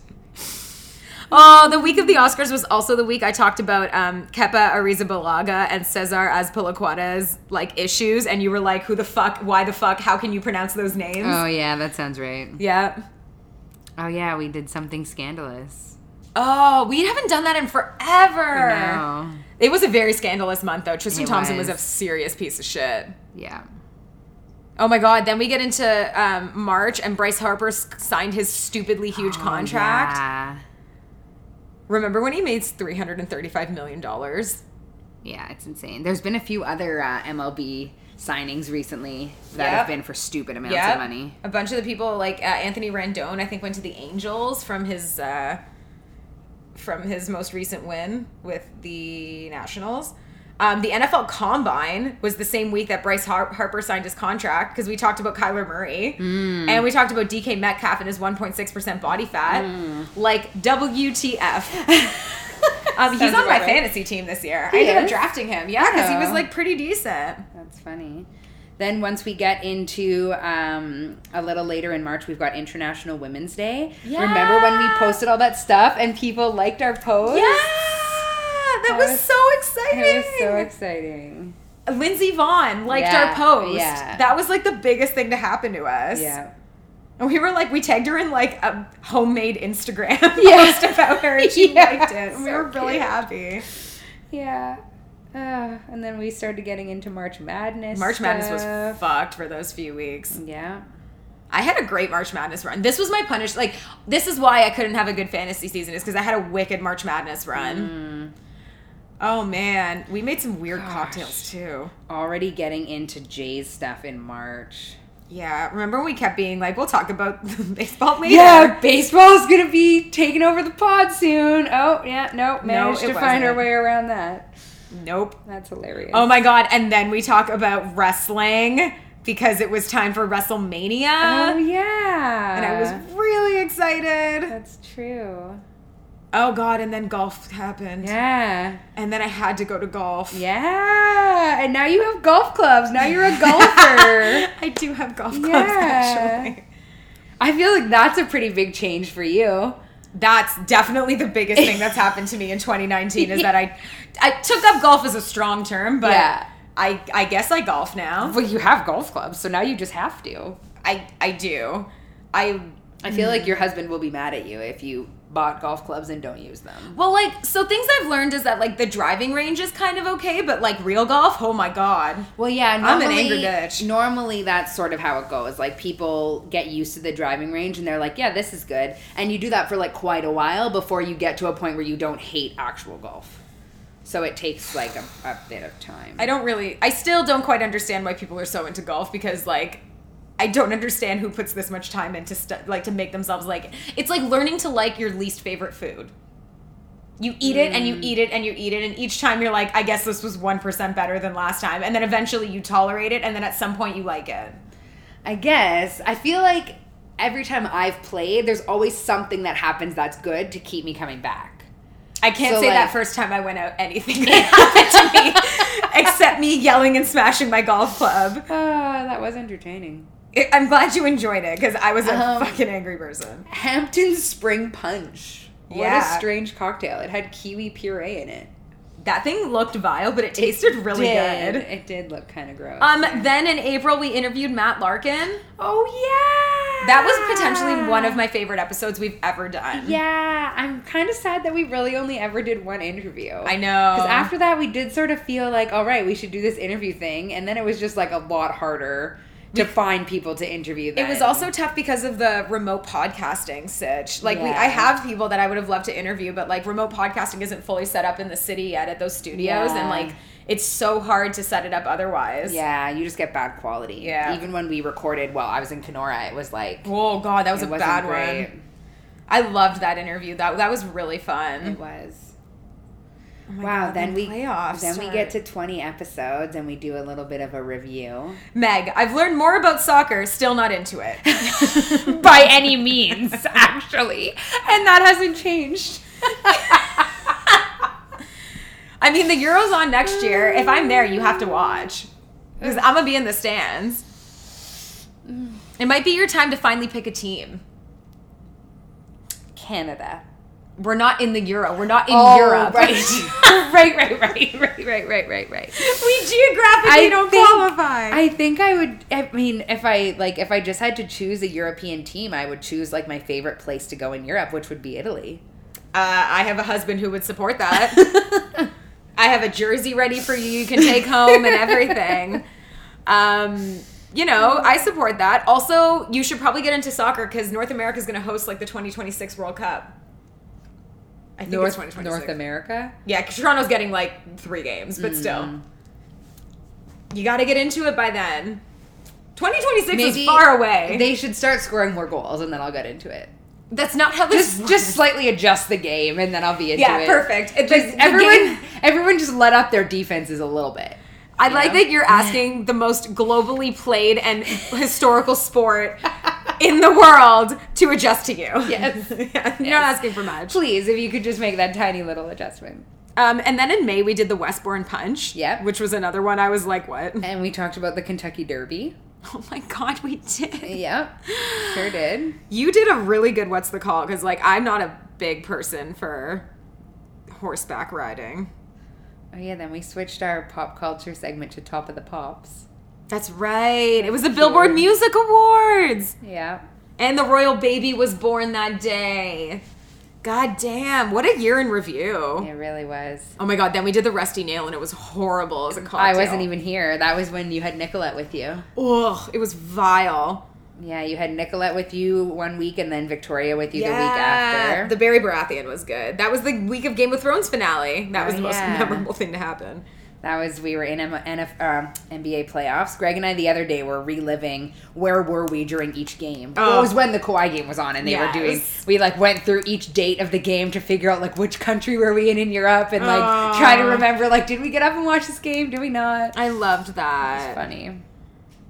Oh, the week of the Oscars was also the week I talked about um, Kepa Arrizabalaga and Cesar Azpilicueta's like issues, and you were like, "Who the fuck? Why the fuck? How can you pronounce those names?" Oh, yeah, that sounds right. Yeah. Oh, yeah, we did something scandalous. Oh, we haven't done that in forever. No. It was a very scandalous month, though. Tristan It Thompson was. was. a serious piece of shit. Yeah. Oh my God. Then we get into um, March, and Bryce Harper s- signed his stupidly huge Oh, contract. Yeah. Remember when he made three hundred thirty-five million dollars? Yeah, it's insane. There's been a few other uh, M L B signings recently that Yep. have been for stupid amounts Yeah. of money. A bunch of the people, like uh, Anthony Rendon, I think went to the Angels from his uh, from his most recent win with the Nationals. Um, the N F L Combine was the same week that Bryce Har- Harper signed his contract because we talked about Kyler Murray and we talked about D K Metcalf and his one point six percent body fat. Like, W T F. um, he's Sounds on my about right. fantasy team this year. I He ended up is? drafting him. Yeah, because he was Oh. like pretty decent. That's funny. Then once we get into um, a little later in March, we've got International Women's Day. Yeah. Remember when we posted all that stuff and people liked our posts? Yeah, that, That was, was- so exciting. It was so exciting. Lindsey Vaughn liked Yeah, our post. yeah. That was like the biggest thing to happen to us. Yeah. And we were like, we tagged her in like a homemade Instagram Yeah. post about her and she Yeah, liked it. And we so were really cute. happy. Yeah. Uh, and then we started getting into March Madness. March Madness was stuff. fucked for those few weeks. Yeah. I had a great March Madness run. This was my punish. Like, this is why I couldn't have a good fantasy season, is because I had a wicked March Madness run. Oh, man. We made some weird Gosh. cocktails, too. Already getting into Jay's stuff in March. Yeah. Remember when we kept being like, we'll talk about baseball later? Yeah, baseball's gonna be taking over the pod soon. Oh, yeah, no, managed it to find our wasn't. way around that. Nope. That's hilarious. Oh my God. And then we talk about wrestling because it was time for WrestleMania. Oh, yeah. And I was really excited. That's true. Oh God! And then golf happened. Yeah. And then I had to go to golf. Yeah. And now you have golf clubs. Now you're a golfer. I do have golf clubs Yeah. actually. I feel like that's a pretty big change for you. That's definitely the biggest thing that's happened to me in twenty nineteen is that I I took up golf as a strong term, but Yeah. I I guess I golf now. Well, you have golf clubs, so now you just have to. I I do. I I feel like your husband will be mad at you if you bought golf clubs and don't use them. well like so things I've learned is that like the driving range is kind of okay, but like real golf, oh my God. Well, yeah, I'm normally, an angry bitch. Normally, that's sort of how it goes. Like, people get used to the driving range, and they're like, yeah, this is good. And you do that for, like, quite a while before you get to a point where you don't hate actual golf. So it takes, like, a, a bit of time. I don't really I still don't quite understand why people are so into golf because like I don't understand who puts this much time into stu- like to make themselves like it's like learning to like your least favorite food. You eat it and you eat it and you eat it and each time you're like I guess this was one percent better than last time and then eventually you tolerate it and then at some point you like it. I guess. I feel like every time I've played, there's always something that happens that's good to keep me coming back. I can't So, say like- that first time I went out anything could happen to me except me yelling and smashing my golf club. Ah, that was entertaining. It, I'm glad you enjoyed it because I was a Um, fucking angry person. Hampton's Spring Punch. What Yeah. a strange cocktail. It had kiwi puree in it. That thing looked vile, but it tasted really did. good. It did look kind of gross. Um, then in April we interviewed Matt Larkin. oh yeah, That was potentially one of my favorite episodes we've ever done. Yeah, I'm kind of sad that we really only ever did one interview. I know. Because after that, we did sort of feel like, all right, we should do this interview thing, and then it was just like a lot harder to find people to interview. Then. It was also tough because of the remote podcasting sitch. Like we, Yeah. I have people that I would have loved to interview, but like remote podcasting isn't fully set up in the city yet at those studios, Yeah. and like it's so hard to set it up otherwise. Yeah, you just get bad quality. Yeah. Even when we recorded while I was in Kenora, it was like Oh God, that was it a wasn't bad great. one. I loved that interview. That that was really fun. It was. Oh my Wow, God, then the we playoffs then we start. get to twenty episodes and we do a little bit of a review. Meg, I've learned more about soccer, still not into it. By any means, actually. And that hasn't changed. I mean, the Euro's on next year. If I'm there, you have to watch. Because I'm going to be in the stands. It might be your time to finally pick a team. Canada. We're not in the Euro. We're not in Oh, Europe. right. right, right, right, right, right, right, right, right. We geographically don't think, qualify. I think I would. I mean, if I like, if I just had to choose a European team, I would choose like my favorite place to go in Europe, which would be Italy. Uh, I have a husband who would support that. I have a jersey ready for you. You can take home and everything. Um, you know, I support that. Also, you should probably get into soccer because North America is going to host like the twenty twenty-six World Cup. I think it's North twenty twenty-six. North America. Yeah, 'cause Toronto's getting like three games, but still. Mm. You got to get into it by then. twenty twenty-six Maybe is far away. They should start scoring more goals, and then I'll get into it. That's not how this Just, just slightly adjust the game, and then I'll be into Yeah, it. perfect. It Just just- the everyone, game- everyone, just let up their defenses a little bit. I you like know? that you're asking the most globally played and historical sport in the world to adjust to you. Yes. Yeah, You're Yes. not asking for much. Please, if you could just make that tiny little adjustment. Um, and then in May, we did the Westbourne Punch. Yep. Which was another one I was like, what? And we talked about the Kentucky Derby. Oh my God, we did. Yep, sure did. You did a really good What's the Call? Because, like, I'm not a big person for horseback riding. Oh yeah, then we switched our pop culture segment to Top of the Pops. That's right. It was the Billboard Music Awards. Yeah. And the royal baby was born that day. God damn, what a year in review. It really was. Oh my God, then we did the Rusty Nail and it was horrible as a cocktail. I wasn't even here. That was when you had Nicolette with you. Ugh, it was vile. Yeah, you had Nicolette with you one week and then Victoria with you the week after. The Barry Baratheon was good. That was the week of Game of Thrones finale. That was Oh, the most yeah. memorable thing to happen. That was, we were in M- N F, um, N B A playoffs. Greg and I the other day were reliving where were we during each game. Oh. Well, it was when the Kawhi game was on and they Yes. were doing, we like went through each date of the game to figure out like which country were we in in Europe and like Oh. try to remember like did we get up and watch this game? Did we not? I loved It's that. funny.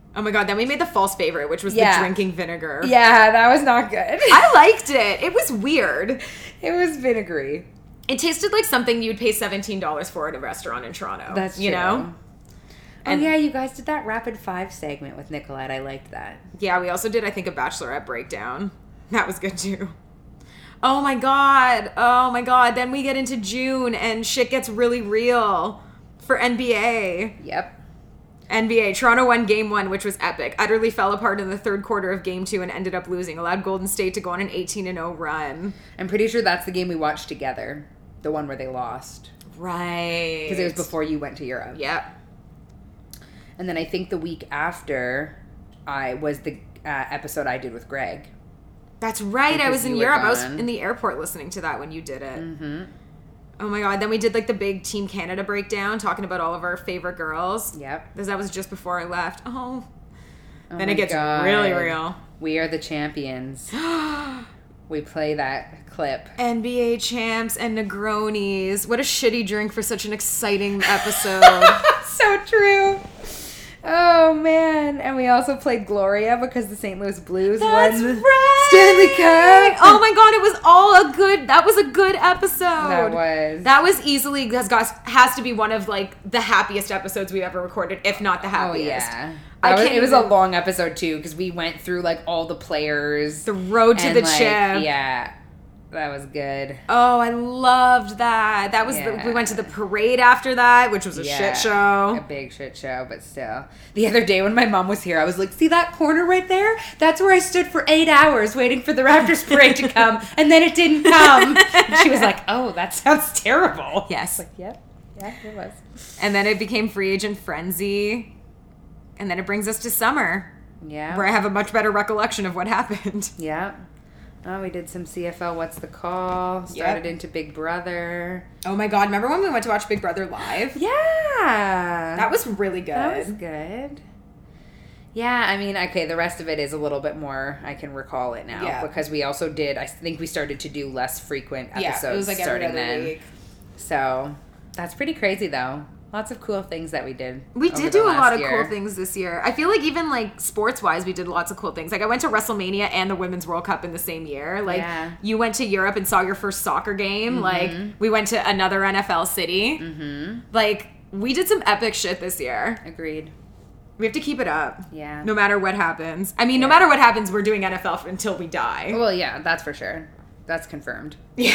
Oh my god, then we made the false favorite, which was Yeah. the drinking vinegar. Yeah, that was not good. I liked it. It was weird. It was vinegary. It tasted like something you'd pay seventeen dollars for at a restaurant in Toronto. That's you true. know? And oh yeah, you guys did that rapid five segment with Nicolette. I liked that. Yeah, we also did, I think, a Bachelorette breakdown. That was good too. Oh my god. Oh my god. Then we get into June and shit gets really real for N B A. Yep. N B A. Toronto won game one, which was epic. Utterly fell apart in the third quarter of game two and ended up losing. Allowed Golden State to go on an eighteen and oh run. I'm pretty sure that's the game we watched together. The one where they lost. Right. Because it was before you went to Europe. Yep. And then I think the week after I was the uh, episode I did with Greg. That's right. I Because was in you were Europe. I was gone. in the airport listening to that when you did it. Mm-hmm. Oh my god. Then we did like the big Team Canada breakdown, talking about all of our favorite girls. Yep. Because that was just before I left. Oh. Oh Then my it gets God. really real. We are the champions. We play that clip. N B A champs and Negronis. What a shitty drink for such an exciting episode. So true. Oh man. And we also played Gloria because the Saint Louis Blues That's won the right. Stanley Cup. Oh my god, it was all a good. That was a good episode. That was. That was easily has got has to be one of like the happiest episodes we've ever recorded, if not the Oh happiest. yeah. I That was, can't it was a even- long episode too because we went through like all the players. The road to and, the like, chip. Yeah. That was good. Oh, I loved that. That was the, Yeah. we went to the parade after that, which was a Yeah. shit show. A big shit show, but still. The other day when my mom was here, I was like, see that corner right there? That's where I stood for eight hours waiting for the Raptors parade to come, and then it didn't come. And she was like, oh, that sounds terrible. Yes. Like, yep. Yeah, it was. And then it became free agent frenzy. And then it brings us to summer, Yeah. where I have a much better recollection of what happened. Yeah. Oh, we did some C F L What's the Call? Started Yep. into Big Brother. Oh my god, remember when we went to watch Big Brother live? Yeah. That was really good. That was good. Yeah, I mean, okay, the rest of it is a little bit more, I can recall it now. Yeah. Because we also did, I think we started to do less frequent episodes yeah, it was like every starting other then. week. So, that's pretty crazy though. Lots of cool things that we did. We over did the do a last lot of year. cool things this year. I feel like even like sports wise, we did lots of cool things. Like I went to WrestleMania and the Women's World Cup in the same year. Like Yeah. you went to Europe and saw your first soccer game. Like we went to another N F L city. Mm-hmm. Like we did some epic shit this year. Agreed. We have to keep it up. Yeah. No matter what happens. I mean, no Yeah. matter what happens, we're doing N F L f- until we die. Well, yeah, that's for sure. That's confirmed. Yeah.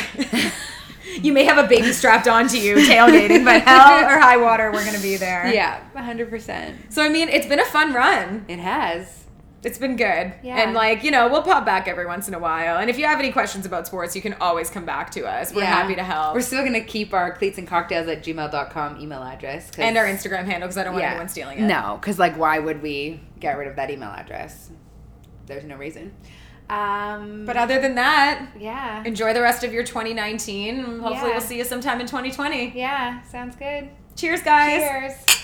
You may have a baby strapped onto you tailgating, but hell or high water, we're going to be there. Yeah, one hundred percent. So, I mean, it's been a fun run. It has. It's been good. Yeah. And, like, you know, we'll pop back every once in a while. And if you have any questions about sports, you can always come back to us. We're Yeah. happy to help. We're still going to keep our cleats and cocktails at gmail dot com email address. 'cause- and our Instagram handle, because I don't want Yeah. anyone stealing it. No, because, like, why would we get rid of that email address? There's no reason. Um, But other than that, yeah. enjoy the rest of your twenty nineteen. Hopefully, Yeah. we'll see you sometime in twenty twenty. Yeah, sounds good. Cheers, guys. Cheers.